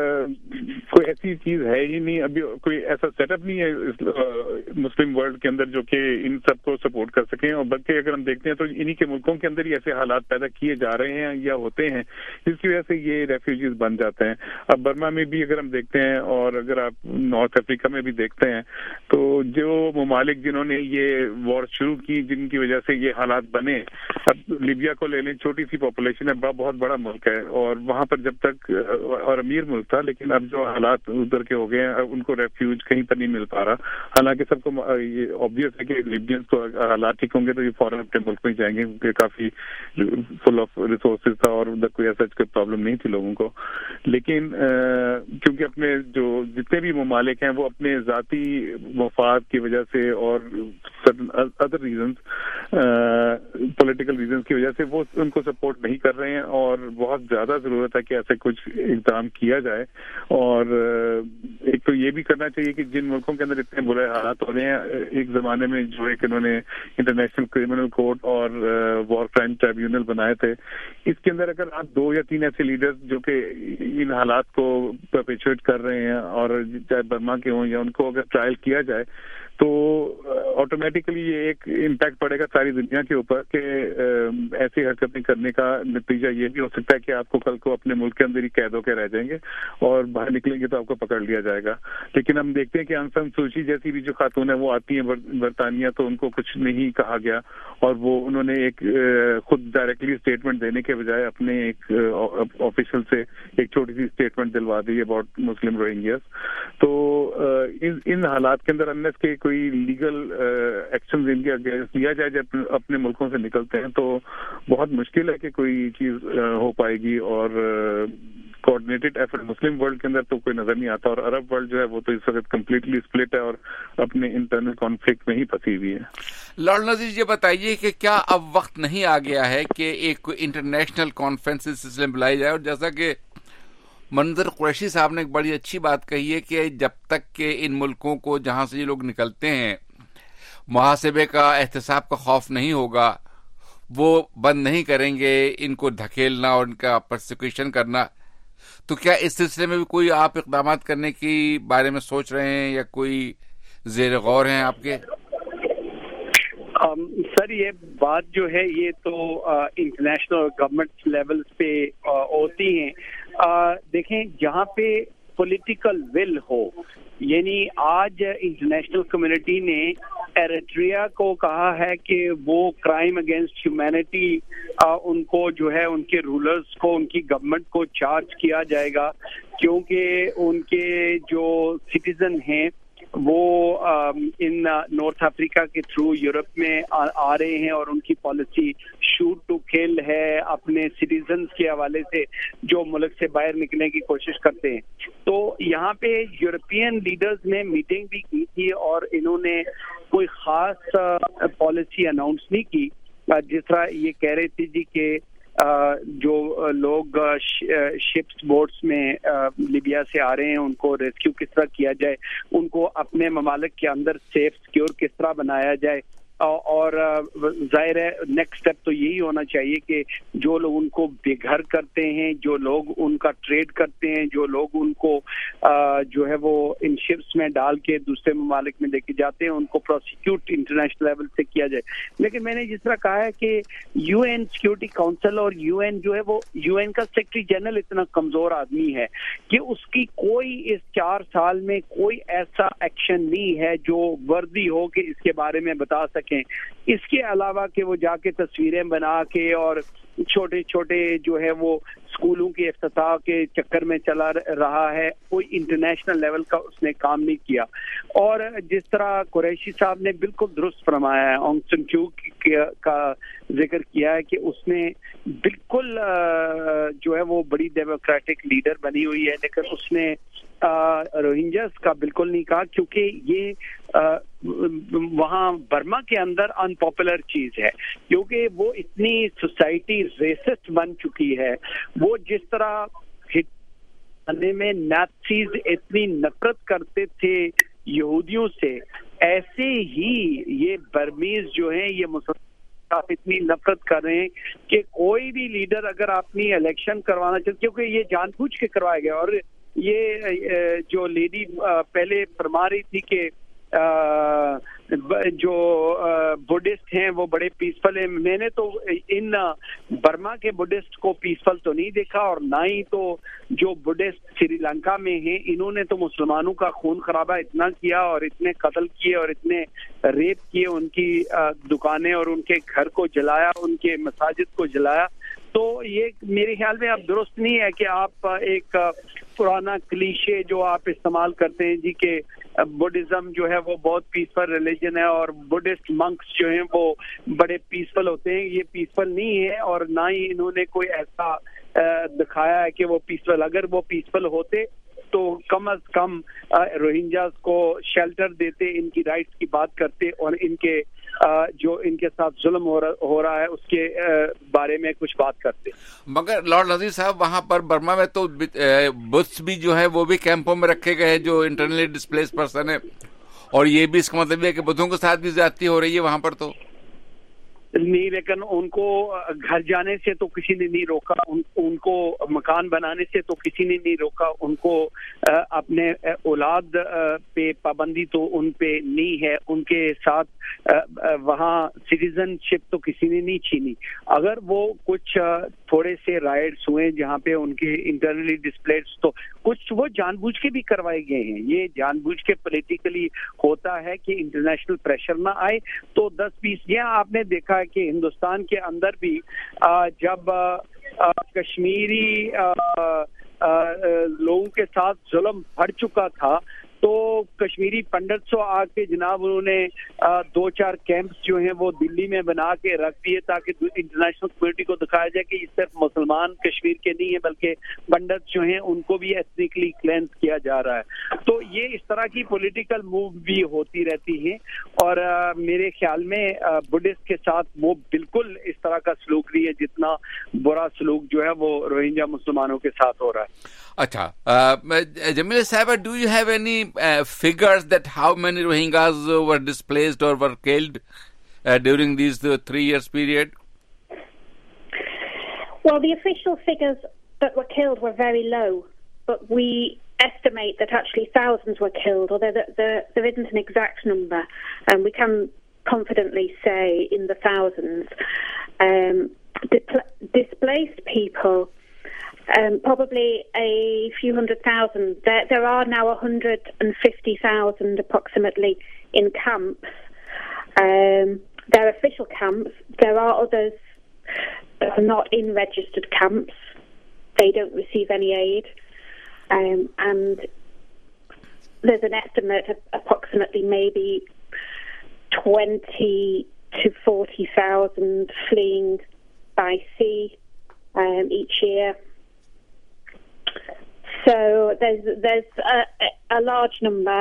[SPEAKER 3] ایسی چیز ہے ہی نہیں, ابھی کوئی ایسا سیٹ اپ نہیں ہے مسلم ورلڈ کے اندر جو کہ ان سب کو سپورٹ کر سکیں. اور بلکہ اگر ہم دیکھتے ہیں تو انہی کے ملکوں کے اندر ہی ایسے حالات پیدا کیے جا رہے ہیں یا ہوتے ہیں جس کی وجہ سے یہ ریفیوجیز بن جاتے ہیں. اب برما میں بھی اگر ہم دیکھتے ہیں اور اگر آپ نارتھ افریقہ میں بھی دیکھتے ہیں تو جو ممالک جنہوں نے یہ وار شروع کی جن کی وجہ سے یہ حالات بنے, اب لیبیا کو لے لیں, چھوٹی سی پاپولیشن ہے, بہت بڑا ملک ہے اور وہاں پر جب تک اور امیر ملک تھا, لیکن اب جو حالات ادھر کے ہو گئے ہیں ان کو ریفیوج کہیں پر نہیں مل پا رہا. حالانکہ سب کو یہ آبویس ہے کہ لیبینس کو حالات ٹھیک ہوں گے تو یہ فوراً اپنے ملک میں جائیں گے کیونکہ کافی فل آف ریسورسز تھا اور ادھر کوئی ایسا کوئی پرابلم نہیں تھی لوگوں کو. لیکن کیونکہ اپنے جو جتنے بھی ممالک ہیں وہ اپنے ذاتی مفاد کی وجہ سے اور ادر ریزنز پولیٹیکل ریزنز کی وجہ سے وہ ان کو سپورٹ نہیں کر رہے ہیں اور بہت زیادہ ضرورت ہے کہ ایسے کچھ اقدام کیا جائے. اور ایک تو یہ بھی کرنا چاہیے کہ جن ملکوں کے اندر اتنے برے حالات ہو رہے ہیں, ایک زمانے میں جو ہے کہ انہوں نے انٹرنیشنل کرمنل کورٹ اور وار کرائم ٹریبیونل بنائے تھے, اس کے اندر اگر آپ 2 یا 3 ایسے لیڈرز جو کہ ان حالات کو پرپیچویٹ کر رہے ہیں اور چاہے برما کے ہوں یا ان کو اگر ٹرائل کیا جائے تو آٹومیٹکلی یہ ایک امپیکٹ پڑے گا ساری دنیا کے اوپر کہ ایسی حرکتیں کرنے کا نتیجہ یہ بھی ہو سکتا ہے کہ آپ کو کل کو اپنے ملک کے اندر ہی قید ہو کے رہ جائیں گے اور باہر نکلیں گے تو آپ کو پکڑ لیا جائے گا. لیکن ہم دیکھتے ہیں کہ آنگ سان سوچی جیسی بھی جو خاتون ہیں وہ آتی ہیں برطانیہ تو ان کو کچھ نہیں کہا گیا اور وہ انہوں نے ایک خود ڈائریکٹلی اسٹیٹمنٹ دینے کے بجائے اپنے ایک آفیشل سے ایک چھوٹی سی اسٹیٹمنٹ دلوا دی اباؤٹ مسلم روہنگیاز. تو ان حالات کے اندر انلیس کے کوئی لیگل ایکشن ان کے اگینسٹ لیا جائے جب اپنے ملکوں سے نکلتے ہیں تو بہت مشکل ہے کہ کوئی چیز ہو پائے گی. اور کوآرڈینیٹڈ ایفرٹ مسلم ورلڈ کے اندر تو کوئی نظر نہیں آتا اور عرب ورلڈ جو ہے وہ تو اس وقت کمپلیٹلی اسپلٹ ہے اور اپنے انٹرنل کانفلکٹ میں ہی پھنسی ہوئی ہے.
[SPEAKER 2] لارڈ نذیر یہ بتائیے کہ کیا اب وقت نہیں آ گیا ہے کہ ایک انٹرنیشنل کانفرنس اس سلسلے میں بلائی جائے؟ اور جیسا کہ منظر قریشی صاحب نے ایک بڑی اچھی بات کہی ہے کہ جب تک کہ ان ملکوں کو جہاں سے یہ لوگ نکلتے ہیں محاسبے کا احتساب کا خوف نہیں ہوگا, وہ بند نہیں کریں گے ان کو دھکیلنا اور ان کا پرسیکیوشن کرنا. تو کیا اس سلسلے میں بھی کوئی آپ اقدامات کرنے کے بارے میں سوچ رہے ہیں یا کوئی زیر غور ہیں آپ کے؟
[SPEAKER 6] سر یہ بات جو ہے یہ تو انٹرنیشنل گورنمنٹ لیول پہ ہوتی ہیں. دیکھیں جہاں پہ پولیٹیکل ول ہو, یعنی آج انٹرنیشنل کمیونٹی نے ایریٹریا کو کہا ہے کہ وہ کرائم اگینسٹ ہیومینٹی ان کو جو ہے ان کے رولرز کو ان کی گورنمنٹ کو چارج کیا جائے گا کیونکہ ان کے جو سٹیزن ہیں وہ ان نارتھ افریقہ کے تھرو یورپ میں آ رہے ہیں اور ان کی پالیسی شوٹ ٹو کل ہے اپنے سٹیزنز کے حوالے سے جو ملک سے باہر نکلنے کی کوشش کرتے ہیں. تو یہاں پہ یورپین لیڈرز نے میٹنگ بھی کی تھی اور انہوں نے کوئی خاص پالیسی اناؤنس نہیں کی. جس طرح یہ کہہ رہے تھے جی کہ جو لوگ شپس بوٹس میں لیبیا سے آ رہے ہیں ان کو ریسکیو کس طرح کیا جائے, ان کو اپنے ممالک کے اندر سیف سیکیور کس طرح بنایا جائے. اور ظاہر ہے نیکسٹ اسٹیپ تو یہی ہونا چاہیے کہ جو لوگ ان کو بے گھر کرتے ہیں, جو لوگ ان کا ٹریڈ کرتے ہیں, جو لوگ ان کو جو ہے وہ ان شپس میں ڈال کے دوسرے ممالک میں لے کے جاتے ہیں ان کو پروسیکیوٹ انٹرنیشنل لیول سے کیا جائے. لیکن میں نے جس طرح کہا ہے کہ یو این سیکورٹی کاؤنسل اور یو این جو ہے وہ یو این کا سیکرٹری جنرل اتنا کمزور آدمی ہے کہ اس کی کوئی اس 4 سال میں کوئی ایسا ایکشن نہیں ہے جو ورتھی ہو کہ اس کے بارے میں بتا سکے. اس کے علاوہ کہ وہ جا کے تصویریں بنا کے اور چھوٹے چھوٹے جو ہے وہ اسکولوں کے افتتاح کے چکر میں چلا رہا ہے, کوئی انٹرنیشنل لیول کا اس نے کام نہیں کیا. اور جس طرح قریشی صاحب نے بالکل درست فرمایا ہے, آنگ سان سو کی کا ذکر کیا ہے کہ اس نے بالکل جو ہے وہ بڑی ڈیموکریٹک لیڈر بنی ہوئی ہے, لیکن اس نے روہنجاز کا بالکل نہیں کہا کیونکہ یہ وہاں برما کے اندر ان پاپولر چیز ہے کیونکہ وہ اتنی سوسائٹی ریسسٹ بن چکی ہے. وہ جس طرح میں نازیز اتنی نفرت کرتے تھے یہودیوں سے, ایسے ہی یہ برمیز جو ہیں یہ مسلمان اتنی نفرت کر رہے ہیں کہ کوئی بھی لیڈر اگر اپنی الیکشن کروانا چاہتے، کیونکہ یہ جان بوجھ کے کروایا گیا، اور یہ جو لیڈی پہلے فرما رہی تھی کہ جو بدھسٹ ہیں وہ بڑے پیسفل ہیں، میں نے تو ان برما کے بدھسٹ کو پیسفل تو نہیں دیکھا، اور نہ ہی تو جو بدھسٹ سری لنکا میں ہیں انہوں نے تو مسلمانوں کا خون خرابہ اتنا کیا اور اتنے قتل کیے اور اتنے ریپ کیے، ان کی دکانیں اور ان کے گھر کو جلایا، ان کے مساجد کو جلایا. تو یہ میرے خیال میں اب درست نہیں ہے کہ آپ ایک پرانا کلیشے جو آپ استعمال کرتے ہیں جی کہ بدھزم جو ہے وہ بہت پیسفل ریلیجن ہے اور بدھسٹ منکس جو ہیں وہ بڑے پیسفل ہوتے ہیں. یہ پیسفل نہیں ہے، اور نہ ہی انہوں نے کوئی ایسا دکھایا ہے کہ وہ پیسفل. اگر وہ پیسفل ہوتے تو کم از کم روہنجاز کو شیلٹر دیتے، ان کی رائٹس کی بات کرتے، اور ان کے جو ان کے ساتھ ظلم ہو رہا ہے اس کے بارے میں کچھ بات کرتے.
[SPEAKER 2] مگر لارڈ نذیر صاحب، وہاں پر برما میں تو بدھس بھی جو ہے وہ بھی کیمپوں میں رکھے گئے ہیں جو انٹرنلی ڈسپلیس پرسن ہے، اور یہ بھی اس کا مطلب ہے کہ بدھوں کے ساتھ بھی زیادتی ہو رہی ہے وہاں پر. تو
[SPEAKER 6] نہیں، لیکن ان کو گھر جانے سے تو کسی نے نہیں روکا، ان کو مکان بنانے سے تو کسی نے نہیں روکا، ان کو اپنے اولاد پہ پابندی تو ان پہ نہیں ہے، ان کے ساتھ وہاں سٹیزن شپ تو کسی نے نہیں چھینی. اگر وہ کچھ تھوڑے سے رائٹس ہوئے جہاں پہ ان کے انٹرنلی ڈسپلیسڈ، تو کچھ وہ جان بوجھ کے بھی کروائے گئے ہیں. یہ جان بوجھ کے پولیٹیکلی ہوتا ہے کہ انٹرنیشنل پریشر نہ آئے. تو 10-20 یہ آپ نے دیکھا کہ ہندوستان کے اندر بھی جب کشمیری لوگوں کے ساتھ ظلم بڑھ چکا تھا تو کشمیری پنڈت آ کے جناب انہوں نے 2-4 کیمپس جو ہیں وہ دلی میں بنا کے رکھ دیے تاکہ انٹرنیشنل کمیونٹی کو دکھایا جائے کہ یہ صرف مسلمان کشمیر کے نہیں ہیں بلکہ پنڈت جو ہیں ان کو بھی ایتھنکلی کلینس کیا جا رہا ہے. تو یہ اس طرح کی پولیٹیکل موو بھی ہوتی رہتی ہیں، اور میرے خیال میں بدھسٹ کے ساتھ وہ بالکل اس طرح کا سلوک نہیں ہے جتنا برا سلوک جو ہے وہ روہنجا مسلمانوں کے ساتھ ہو رہا ہے.
[SPEAKER 2] اچھا جمیل صاحب, do you have any figures that how many Rohingyas were displaced or were killed during these 3 years period?
[SPEAKER 4] Well, the official figures that were killed were very low, but we estimate that actually thousands were killed, although there isn't an exact number, and we can confidently say in the thousands. Displaced people, probably a few 100,000. There are now 150,000 approximately in camps. They're official camps. There are others that are not in registered camps. They don't receive any aid. And there's an estimate of approximately maybe 20 to 40,000 fleeing by sea each year. So there's a large number.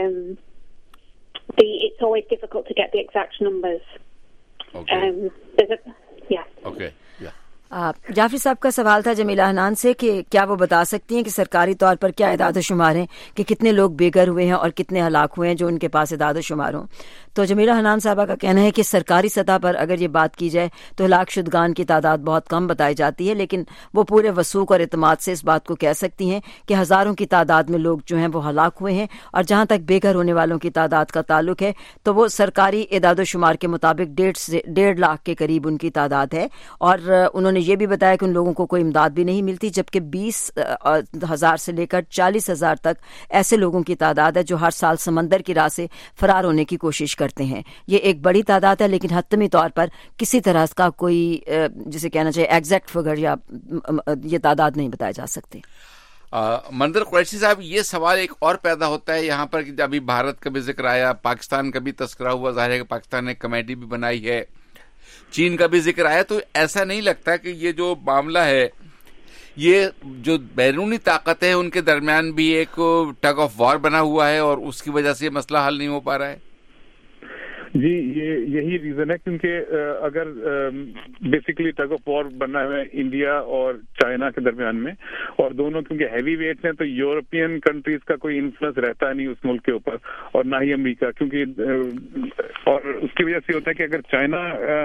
[SPEAKER 4] It's always difficult to get the exact numbers.
[SPEAKER 2] Okay. Okay. Yeah.
[SPEAKER 5] Jafri صاحب کا سوال تھا جمیلہ حنان سے کہ کیا وہ بتا سکتی ہیں کہ سرکاری طور پر کیا اعداد و شمار ہیں کہ کتنے لوگ بے گھر ہوئے ہیں اور کتنے ہلاک ہوئے ہیں جو ان کے پاس اعداد و شمار ہوں. تو جمیلہ حنان صاحبہ کا کہنا ہے کہ سرکاری سطح پر اگر یہ بات کی جائے تو ہلاک شدگان کی تعداد بہت کم بتائی جاتی ہے، لیکن وہ پورے وثوق اور اعتماد سے اس بات کو کہہ سکتی ہیں کہ ہزاروں کی تعداد میں لوگ جو ہیں وہ ہلاک ہوئے ہیں. اور جہاں تک بے گھر ہونے والوں کی تعداد کا تعلق ہے تو وہ سرکاری اعداد و شمار کے مطابق 1.5 لاکھ کے قریب ان کی تعداد ہے. اور انہوں نے یہ بھی بتایا کہ ان لوگوں کو کوئی امداد بھی نہیں ملتی، جبکہ 20,000 سے لے کر 40,000 تک ایسے لوگوں کی تعداد ہے جو ہر سال سمندر کی راہ سے فرار ہونے کی کوشش کرتے ہیں. یہ ایک بڑی تعداد ہے، لیکن حتمی طور پر کسی طرح کا کوئی جسے کہنا چاہیے ایگزیکٹ فگر یا یہ تعداد نہیں بتائی جا سکتی.
[SPEAKER 2] منظر قریشی صاحب، یہ سوال ایک اور پیدا ہوتا ہے یہاں پر کہ ابھی بھارت کا بھی ذکر آیا، پاکستان کا بھی تذکرہ ہوا، ظاہر ہے کہ پاکستان نے کمیٹی بھی بنائی ہے، چین کا بھی ذکر آیا. تو ایسا نہیں لگتا کہ یہ جو معاملہ ہے یہ جو بیرونی طاقت ہے ان کے درمیان بھی ایک ٹگ آف وار بنا ہوا ہے اور اس کی وجہ سے یہ مسئلہ حل نہیں ہو پا رہا ہے؟
[SPEAKER 3] جی یہی ریزن ہے کیونکہ اگر بیسکلی ٹگ آف وار بنا ہوا ہے انڈیا اور چائنا کے درمیان میں، اور دونوں کیونکہ ہیوی ویٹس ہیں تو یورپین کنٹریز کا کوئی انفلوئنس رہتا نہیں اس ملک کے اوپر، اور نہ ہی امریکہ، کیونکہ اور اس کی وجہ سے ہوتا ہے کہ اگر چائنا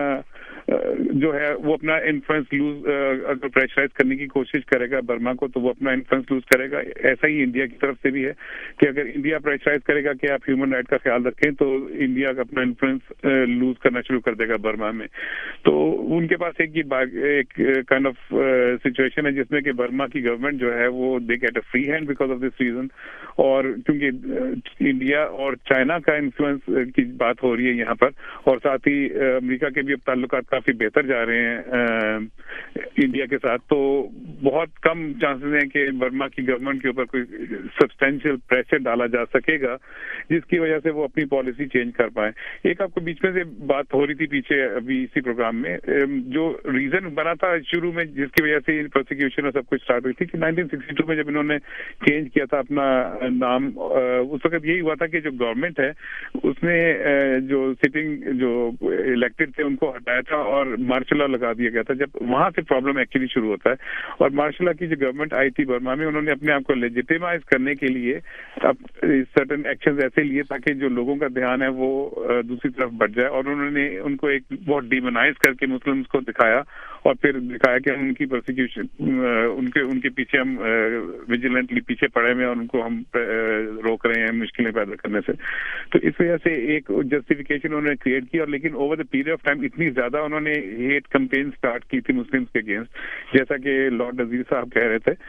[SPEAKER 3] جو ہے وہ اپنا انفلوئنس لوز اگر پریشرائز کرنے کی کوشش کرے گا برما کو تو وہ اپنا انفلوئنس لوز کرے گا. ایسا ہی انڈیا کی طرف سے بھی ہے کہ اگر انڈیا پریشرائز کرے گا کہ آپ ہیومن رائٹ کا خیال رکھیں تو انڈیا اپنا انفلوئنس لوز کرنا شروع کر دے گا برما میں. تو ان کے پاس ایک کائنڈ آف سچویشن ہے جس میں کہ برما کی گورنمنٹ جو ہے وہ they get a free hand because of this reason. اور کیونکہ انڈیا اور چائنا کا انفلوئنس کی بات ہو رہی ہے یہاں پر، اور ساتھ ہی امریکہ کے بھی اب تعلقات کافی بہتر جا رہے ہیں انڈیا کے ساتھ، تو بہت کم چانسز ہیں کہ برما کی گورنمنٹ کے اوپر کوئی سبسٹینشیل پریشر ڈالا جا سکے گا جس کی وجہ سے وہ اپنی پالیسی چینج کر پائیں. ایک آپ کو بیچ میں سے بات ہو رہی تھی پیچھے ابھی اسی پروگرام میں، جو ریزن بنا تھا شروع میں جس کی وجہ سے پروسیکیوشن اور سب کچھ اسٹارٹ ہوئی تھی کہ 1962 میں جب انہوں نے چینج کیا تھا اپنا نام، اس وقت یہی ہوا تھا کہ جو گورنمنٹ ہے اس نے جو سٹنگ جو الیکٹڈ تھے ان کو ہٹایا تھا اور مارشل لا لگا دیا گیا تھا. جب وہاں سے پرابلم ایکچولی شروع ہوتا ہے، اور مارشل لا کی جو گورنمنٹ آئی تھی برما میں، انہوں نے اپنے آپ کو لیجیٹیمائز کرنے کے لیے اب سرٹن ایکشنز ایسے لیے تاکہ جو لوگوں کا دھیان ہے وہ دوسری طرف بڑھ جائے، اور انہوں نے ان کو ایک بہت ڈیمونائز کر کے مسلمس کو دکھایا، اور پھر دکھایا کہ ان کی پرسیکیوشن ان کے پیچھے ہم ویجیلنٹلی پیچھے پڑے ہوئے اور ان کو ہم روک رہے ہیں مشکلیں پیدا کرنے سے. تو اس وجہ سے ایک جسٹیفیکیشن انہوں نے کریٹ کی، اور لیکن over the period of time اتنی زیادہ انہوں نے ہیٹ کمپین سٹارٹ کی تھی مسلمس کے اگینسٹ، جیسا کہ لارڈ نذیر صاحب کہہ رہے تھے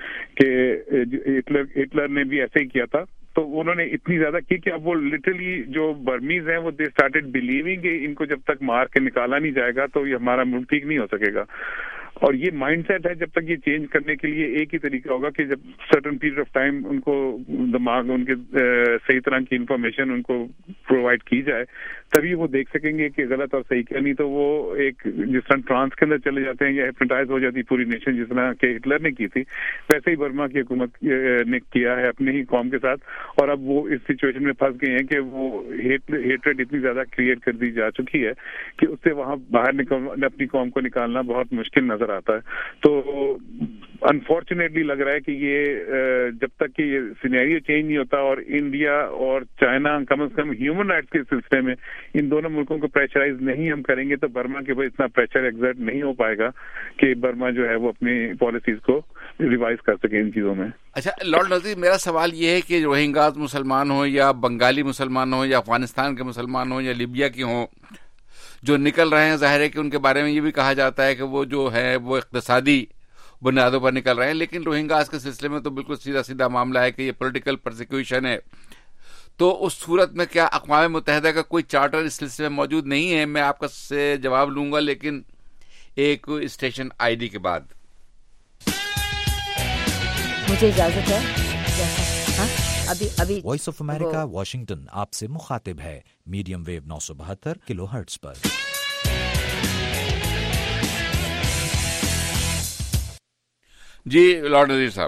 [SPEAKER 3] کہ ہٹلر نے بھی ایسے ہی کیا تھا. تو انہوں نے اتنی زیادہ کی کہ اب وہ لٹرلی جو برمیز ہیں وہ دے اسٹارٹڈ بلیونگ کہ ان کو جب تک مار کے نکالا نہیں جائے گا تو یہ ہمارا ملک ٹھیک نہیں ہو سکے گا. اور یہ مائنڈ سیٹ ہے، جب تک یہ چینج کرنے کے لیے ایک ہی طریقہ ہوگا کہ جب سرٹن پیریڈ آف ٹائم ان کو دماغ ان کے صحیح طرح کی انفارمیشن ان کو پرووائڈ کی جائے تبھی وہ دیکھ سکیں گے کہ غلط اور صحیح کیا. نہیں تو وہ ایک جس طرح ٹرانس کے اندر چلے جاتے ہیں یا ہیپنوٹائز ہو جاتی پوری نیشن جس طرح کہ ہٹلر نے کی تھی، ویسے ہی برما کی حکومت نے کیا ہے اپنے ہی قوم کے ساتھ. اور اب وہ اس سچویشن میں پھنس گئے ہیں کہ وہ ہیٹریڈ اتنی زیادہ کریٹ کر دی جا چکی ہے کہ اس سے وہاں باہر اپنی قوم کو نکالنا بہت مشکل نظر آتا ہے. تو انفارچونیٹلی لگ رہا ہے کہ یہ جب تک کہ یہ سینیریو چینج نہیں ہوتا اور انڈیا اور چائنا کم از کم ہیومن رائٹس کے سلسلے میں ان دونوں ملکوں کو پریشرائز نہیں ہم کریں گے تو برما کے اوپر اتنا پریشر ایگزرٹ نہیں ہو پائے گا کہ برما جو ہے وہ اپنی پالیسیز کو ریوائز کر سکے ان چیزوں میں.
[SPEAKER 2] اچھا لارڈ نذیر، میرا سوال یہ ہے کہ روہنگاز مسلمان ہوں یا بنگالی مسلمان ہوں یا افغانستان کے مسلمان ہوں یا لیبیا کے ہوں جو نکل رہے ہیں، ظاہر ہے کہ ان کے بارے میں یہ بھی کہا جاتا ہے کہ وہ جو ہے وہ اقتصادی بنیادوں پر نکل رہے ہیں، لیکن روہنگاز کے سلسلے میں تو بالکل سیدھا سیدھا معاملہ ہے کہ یہ پولیٹیکل پرسیکیوشن ہے. تو اس صورت میں کیا اقوام متحدہ کا کوئی چارٹر اس سلسلے میں موجود نہیں ہے؟ میں آپ کا سے جواب لوں گا لیکن ایک اسٹیشن آئی ڈی کے بعد.
[SPEAKER 5] مجھے اجازت ہے. ابھی
[SPEAKER 8] وائس آف امریکہ واشنگٹن آپ سے مخاطب ہے میڈیم ویو 972 کلو ہرٹز پر.
[SPEAKER 2] جی لارڈ نذیر صاحب،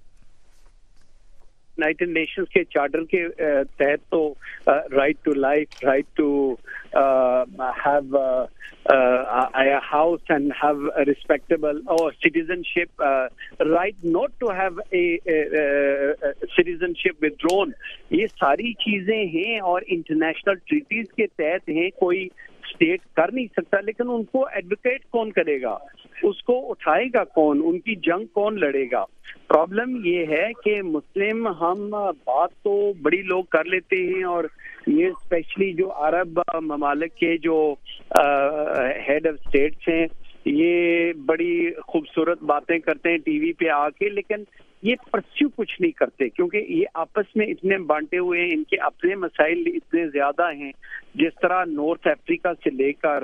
[SPEAKER 6] یونائٹڈ نیشنز کے چارٹر کے تحت تو right to life, right to have house and have a respectable citizenship, right not to have a citizenship withdrawn، یہ ساری چیزیں ہیں اور انٹرنیشنل ٹریٹیز کے تحت ہیں. کوئی اسٹیٹ کر نہیں سکتا، لیکن ان کو ایڈوکیٹ کون کرے گا، اس کو اٹھائے گا کون، ان کی جنگ کون لڑے گا. پرابلم یہ ہے کہ مسلم ہم بات تو بڑی لوگ کر لیتے ہیں، اور یہ اسپیشلی جو عرب ممالک کے جو ہیڈ آف اسٹیٹس ہیں یہ بڑی خوبصورت باتیں کرتے ہیں ٹی وی پہ آ کے، لیکن یہ پرسیو کچھ نہیں کرتے کیونکہ یہ آپس میں اتنے بانٹے ہوئے ہیں، ان کے اپنے مسائل اتنے زیادہ ہیں. جس طرح نارتھ افریقہ سے لے کر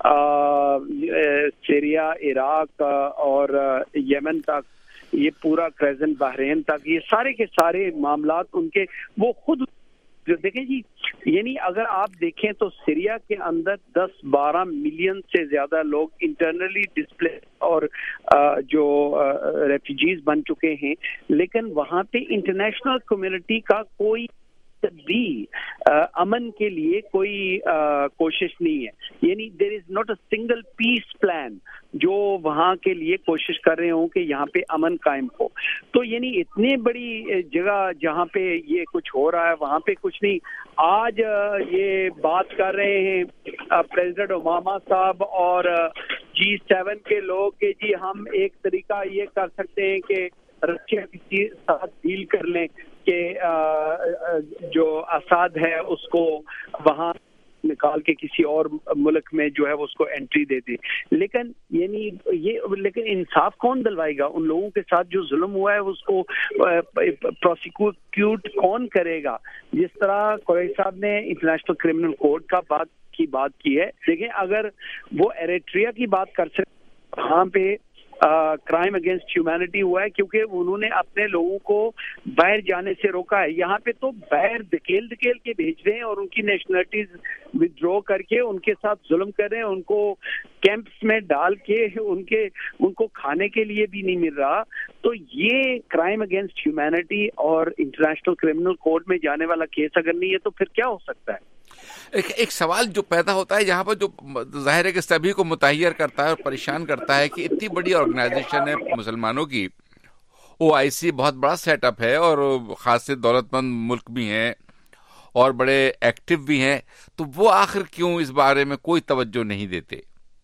[SPEAKER 6] سیریا، عراق اور یمن تک، یہ پورا کریزن بحرین تک، یہ سارے کے سارے معاملات ان کے وہ خود جو دیکھیں جی، یعنی اگر آپ دیکھیں تو سیریا کے اندر 10-12 ملین سے زیادہ لوگ انٹرنلی ڈسپلے اور جو ریفیوجیز بن چکے ہیں، لیکن وہاں پہ انٹرنیشنل کمیونٹی کا کوئی بھی امن کے لیے کوئی کوشش نہیں ہے. یعنی there is not a single peace plan جو وہاں کے لیے کوشش کر رہے ہوں کہ یہاں پہ امن قائم ہو. تو یعنی اتنی بڑی جگہ جہاں پہ یہ کچھ ہو رہا ہے وہاں پہ کچھ نہیں. آج یہ بات کر رہے ہیں پریزیڈنٹ اوباما صاحب اور G7 کے لوگ کہ جی ہم ایک طریقہ یہ کر سکتے ہیں کہ رشیا کے ساتھ ڈیل کر لیں کہ جو اسد ہے اس کو وہاں نکال کے کسی اور ملک میں جو ہے وہ اس کو انٹری دے دے. لیکن یعنی لیکن انصاف کون دلوائے گا ان لوگوں کے ساتھ جو ظلم ہوا ہے اس کو پروسیکیوٹ کون کرے گا؟ جس طرح قریشی صاحب نے انٹرنیشنل کرمنل کورٹ کا بات کی ہے. دیکھیں اگر وہ ایریٹریا کی بات کر سکتے وہاں پہ کرائم اگینسٹ ہیومینٹی ہوا ہے کیونکہ انہوں نے اپنے لوگوں کو باہر جانے سے روکا ہے. یہاں پہ تو باہر دھکیل کے بھیج رہے ہیں اور ان کی نیشنلٹیز ودرو کر کے ان کے ساتھ ظلم کر رہے ہیں. ان کو کیمپس میں ڈال کے ان کو کھانے کے لیے بھی نہیں مل رہا. تو یہ کرائم اگینسٹ ہیومینٹی اور انٹرنیشنل کرمنل کورٹ میں جانے والا کیس اگر نہیں ہے تو پھر کیا ہو سکتا ہے؟
[SPEAKER 2] ایک سوال جو پیدا ہوتا ہے یہاں پر جو ظاہر ہے کہ سبھی کو متحیر کرتا ہے اور پریشان کرتا ہے کہ اتنی بڑی آرگنائزیشن ہے مسلمانوں کی, OIC بہت بڑا سیٹ اپ ہے اور خاص سے دولت مند ملک بھی ہیں اور بڑے ایکٹیو بھی ہیں, تو وہ آخر کیوں اس بارے میں کوئی توجہ نہیں دیتے؟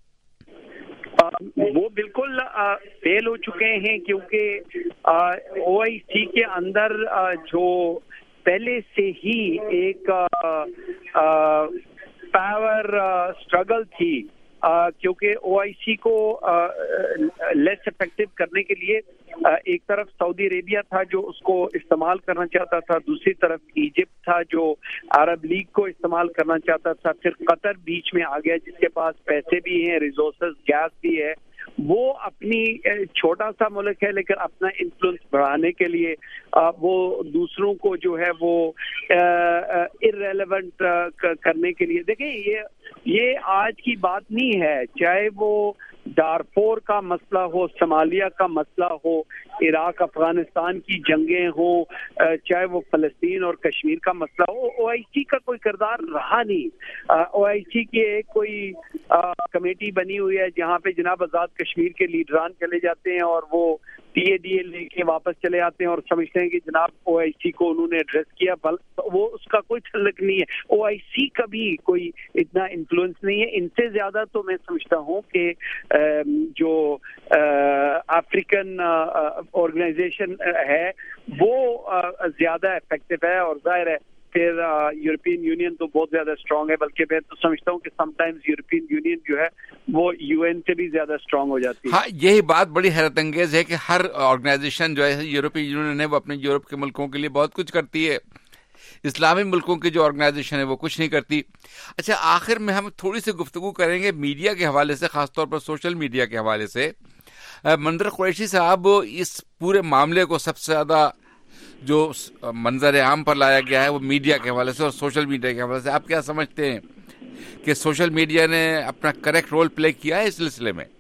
[SPEAKER 6] وہ بالکل فیل ہو چکے ہیں کیونکہ OIC کے اندر جو پہلے سے ہی ایک پاور اسٹرگل تھی کیونکہ OIC کو لیس افیکٹو کرنے کے لیے ایک طرف سعودی عربیہ تھا جو اس کو استعمال کرنا چاہتا تھا, دوسری طرف ایجپٹ تھا جو عرب لیگ کو استعمال کرنا چاہتا تھا, پھر قطر بیچ میں آ گیا جس کے پاس پیسے بھی ہیں, ریسورسز گیس بھی ہے. وہ اپنی چھوٹا سا ملک ہے لیکن اپنا انفلوئنس بڑھانے کے لیے وہ دوسروں کو جو ہے وہ ارریلیونٹ کرنے کے لیے. دیکھیں یہ آج کی بات نہیں ہے, چاہے وہ دارفور کا مسئلہ ہو, صومالیہ کا مسئلہ ہو, عراق افغانستان کی جنگیں ہوں, چاہے وہ فلسطین اور کشمیر کا مسئلہ ہو, OIC کا کوئی کردار رہا نہیں. OIC کی ایک کوئی کمیٹی بنی ہوئی ہے جہاں پہ جناب آزاد کشمیر کے لیڈران چلے جاتے ہیں اور وہ DA لے کے واپس چلے آتے ہیں اور سمجھتے ہیں کہ جناب OIC کو انہوں نے ایڈریس کیا, وہ اس کا کوئی تعلق نہیں ہے. OIC کا بھی کوئی اتنا انفلوئنس نہیں ہے. ان سے زیادہ تو میں سمجھتا ہوں کہ جو افریقن آرگنائزیشن ہے وہ زیادہ افیکٹو ہے, اور ظاہر ہے پھر یورپین یونین تو بہت زیادہ اسٹرانگ ہے, بلکہ میں تو سمجھتا ہوں کہ سم ٹائمز یورپین یونین جو ہے وہ UN سے بھی زیادہ اسٹرانگ ہو جاتی ہے.
[SPEAKER 2] ہاں, یہی بات بڑی حیرت انگیز ہے کہ ہر آرگنائزیشن جو ہے یورپین یونین ہے وہ اپنے یورپ کے ملکوں کے لیے بہت کچھ کرتی ہے, اسلامی ملکوں کی جو آرگنائزیشن ہے وہ کچھ نہیں کرتی. اچھا, آخر میں ہم تھوڑی سی گفتگو کریں گے میڈیا کے حوالے سے, خاص طور پر سوشل میڈیا کے حوالے سے. منظر قریشی صاحب, اس پورے معاملے کو سب سے زیادہ جو منظر عام پر لایا گیا ہے وہ میڈیا کے حوالے سے اور سوشل میڈیا کے حوالے سے. آپ کیا سمجھتے ہیں کہ سوشل میڈیا نے اپنا کریکٹ رول پلے کیا ہے اس سلسلے میں؟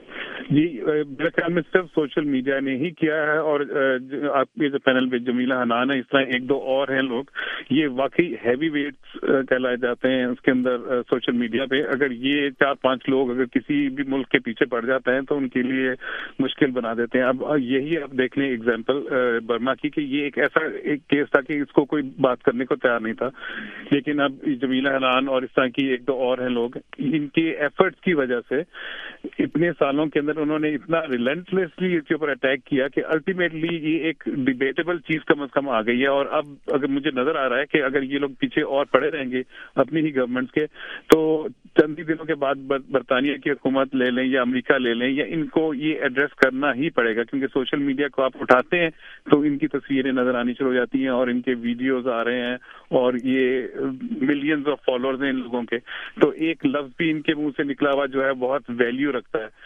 [SPEAKER 3] جی, میرے خیال میں صرف سوشل میڈیا نے ہی کیا ہے, اور آپ کے جو پینل پہ جمیلہ حنان ہے, اس طرح ایک دو اور ہیں لوگ, یہ واقعی ہیوی ویٹس کہلائے جاتے ہیں اس کے اندر سوشل میڈیا پہ. اگر یہ 4-5 لوگ اگر کسی بھی ملک کے پیچھے پڑ جاتے ہیں تو ان کے لیے مشکل بنا دیتے ہیں. اب یہی آپ دیکھ لیں ایگزامپل برما کی, کہ یہ ایک ایسا ایک کیس تھا کہ اس کو کوئی بات کرنے کو تیار نہیں تھا, لیکن اب جمیلہ حنان اور اس طرح کی ایک دو اور ہیں لوگ, ان کے ایفرٹس کی وجہ سے اتنے سالوں کے اندر انہوں نے اتنا ریلنٹلیسلی اس کے اوپر اٹیک کیا کہ الٹیمیٹلی یہ ایک ڈیبیٹیبل چیز کم از کم آ گئی ہے. اور اب اگر مجھے نظر آ رہا ہے کہ اگر یہ لوگ پیچھے اور پڑے رہیں گے اپنی ہی گورنمنٹس کے, تو چند ہی دنوں کے بعد برطانیہ کی حکومت لے لیں یا امریکہ لے لیں, یا ان کو یہ ایڈریس کرنا ہی پڑے گا, کیونکہ سوشل میڈیا کو آپ اٹھاتے ہیں تو ان کی تصویریں نظر آنی شروع ہو جاتی ہیں اور ان کے ویڈیوز آ رہے ہیں اور یہ ملینز آف فالوورز ہیں ان لوگوں کے, تو ایک لفظ بھی ان کے منہ سے نکلا ہوا جو ہے بہت ویلیو رکھتا ہے.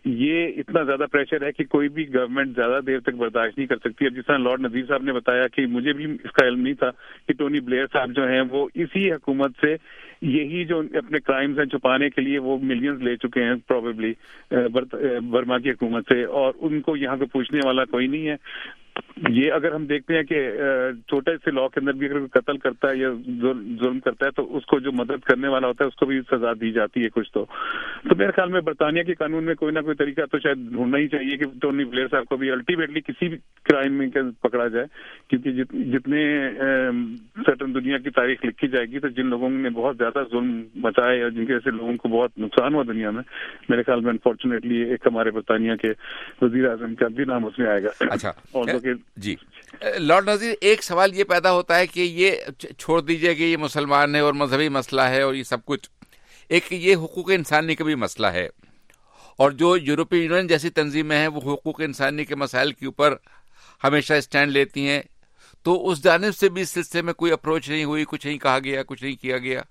[SPEAKER 3] یہ اتنا زیادہ پریشر ہے کہ کوئی بھی گورنمنٹ زیادہ دیر تک برداشت نہیں کر سکتی. اب جس طرح لارڈ نذیر صاحب نے بتایا کہ مجھے بھی اس کا علم نہیں تھا کہ ٹونی بلیئر صاحب جو ہیں وہ اسی حکومت سے یہی جو اپنے کرائمز ہیں چھپانے کے لیے وہ ملینز لے چکے ہیں پروبیبلی برما کی حکومت سے, اور ان کو یہاں پہ پوچھنے والا کوئی نہیں ہے. یہ اگر ہم دیکھتے ہیں کہ چھوٹے سے لاء کے اندر بھی اگر کوئی قتل کرتا ہے یا ظلم کرتا ہے تو اس کو جو مدد کرنے والا ہوتا ہے اس کو بھی سزا دی جاتی ہے کچھ. تو میرے خیال میں برطانیہ کے قانون میں کوئی نہ کوئی طریقہ تو شاید ڈھونڈنا ہی چاہیے کہ ٹونی بلیئر صاحب کو بھی الٹیمیٹلی کسی بھی کرائم میں پکڑا جائے, کیونکہ جتنے سرٹن دنیا کی تاریخ لکھی جائے گی تو جن لوگوں نے بہت زیادہ ظلم مچائے اور جن کے ایسے لوگوں کو بہت نقصان ہوا دنیا میں, میرے خیال میں انفارچونیٹلی ایک ہمارے برطانیہ کے وزیر اعظم کا بھی نام اس میں آئے گا.
[SPEAKER 2] اچھا جی لارڈ نذیر, ایک سوال یہ پیدا ہوتا ہے کہ یہ چھوڑ دیجئے کہ یہ مسلمان ہے اور مذہبی مسئلہ ہے اور یہ سب کچھ, ایک یہ حقوق انسانی کا بھی مسئلہ ہے, اور جو یورپی یونین جیسی تنظیمیں ہیں وہ حقوق انسانی کے مسائل کے اوپر ہمیشہ اسٹینڈ لیتی ہیں, تو اس جانب سے بھی اس سلسلے میں کوئی اپروچ نہیں ہوئی, کچھ نہیں کہا گیا, کچھ نہیں کیا گیا؟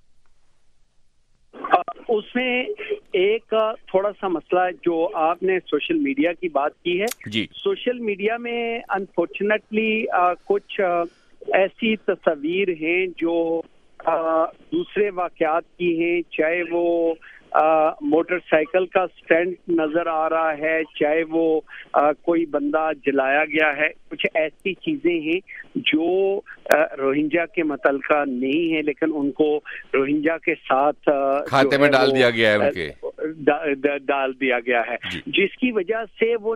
[SPEAKER 6] اس میں ایک تھوڑا سا مسئلہ جو آپ نے سوشل میڈیا کی بات کی ہے
[SPEAKER 2] جی,
[SPEAKER 6] سوشل میڈیا میں انفارچونیٹلی کچھ ایسی تصاویر ہیں جو دوسرے واقعات کی ہیں, چاہے وہ موٹر سائیکل کا سٹینڈ نظر آ رہا ہے, چاہے وہ کوئی بندہ جلایا گیا ہے, کچھ ایسی چیزیں ہیں جو روہنجا کے متعلقہ نہیں ہے لیکن ان کو روہنجا کے ساتھ
[SPEAKER 2] کھاتے میں ڈال دیا گیا ہے, ان کے
[SPEAKER 6] ڈال دیا گیا ہے, جس کی وجہ سے وہ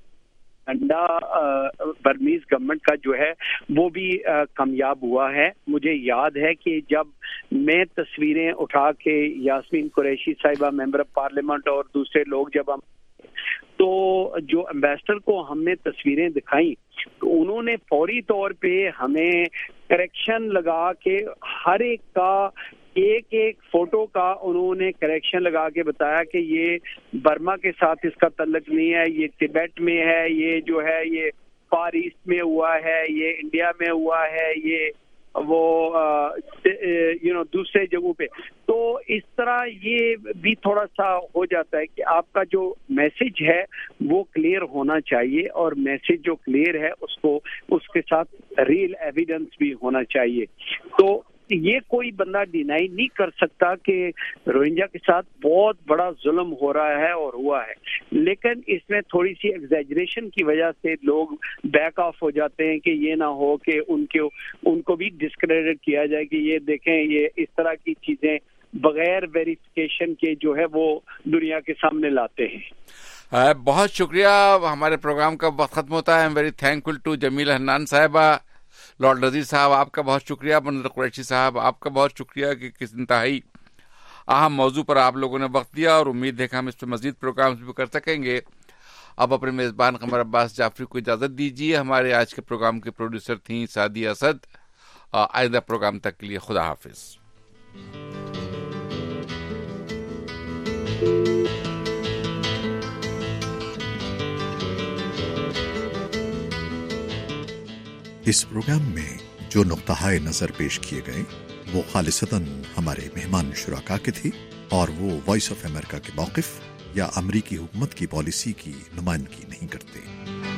[SPEAKER 6] انڈا برمیز گورنمنٹ کا جو ہے وہ بھی کامیاب ہوا ہے. مجھے یاد ہے کہ جب میں تصویریں اٹھا کے یاسمین قریشی صاحبہ ممبر آف پارلیمنٹ اور دوسرے لوگ جب ہم تو جو ایمبیسڈر کو ہم نے تصویریں دکھائیں تو انہوں نے فوری طور پہ ہمیں کریکشن لگا کے ہر ایک کا ایک ایک فوٹو کا انہوں نے کریکشن لگا کے بتایا کہ یہ برما کے ساتھ اس کا تعلق نہیں ہے, یہ ٹبیٹ میں ہے, یہ جو ہے یہ فار ایسٹ میں ہوا ہے, یہ انڈیا میں ہوا ہے, یہ وہ دوسرے جگہوں پہ. تو اس طرح یہ بھی تھوڑا سا ہو جاتا ہے کہ آپ کا جو میسج ہے وہ کلیئر ہونا چاہیے, اور میسج جو کلیئر ہے اس کے ساتھ ریئل ایویڈنس بھی ہونا چاہیے. تو یہ کوئی بندہ ڈینائی نہیں کر سکتا کہ روہنجا کے ساتھ بہت بڑا ظلم ہو رہا ہے اور ہوا ہے, لیکن اس میں تھوڑی سی ایگزیجریشن کی وجہ سے لوگ بیک آف ہو جاتے ہیں کہ یہ نہ ہو کہ ان کو بھی ڈسکریڈٹ کیا جائے کہ یہ دیکھیں یہ اس طرح کی چیزیں بغیر ویریفیکیشن کے جو ہے وہ دنیا کے سامنے لاتے ہیں.
[SPEAKER 2] بہت شکریہ, ہمارے پروگرام کا وقت ختم ہوتا ہے. I am very thankful to Jamila Hannan صاحبہ. لارڈ نذیر صاحب آپ کا بہت شکریہ. منظر قریشی صاحب آپ کا بہت شکریہ کہ کس انتہائی اہم موضوع پر آپ لوگوں نے وقت دیا, اور امید ہے کہ ہم اس پہ مزید پروگرامز بھی کر سکیں گے. اب اپنے میزبان قمر عباس جعفری کو اجازت دیجیے. ہمارے آج کے پروگرام کے پروڈیوسر تھیں سعدیہ اسد. آئندہ پروگرام تک کے لیے خدا حافظ.
[SPEAKER 9] اس پروگرام میں جو نقطہ نظر پیش کیے گئے وہ خالصتاً ہمارے مہمان شرکا کے تھے, اور وہ وائس آف امریکہ کے موقف یا امریکی حکومت کی پالیسی کی نمائندگی نہیں کرتے.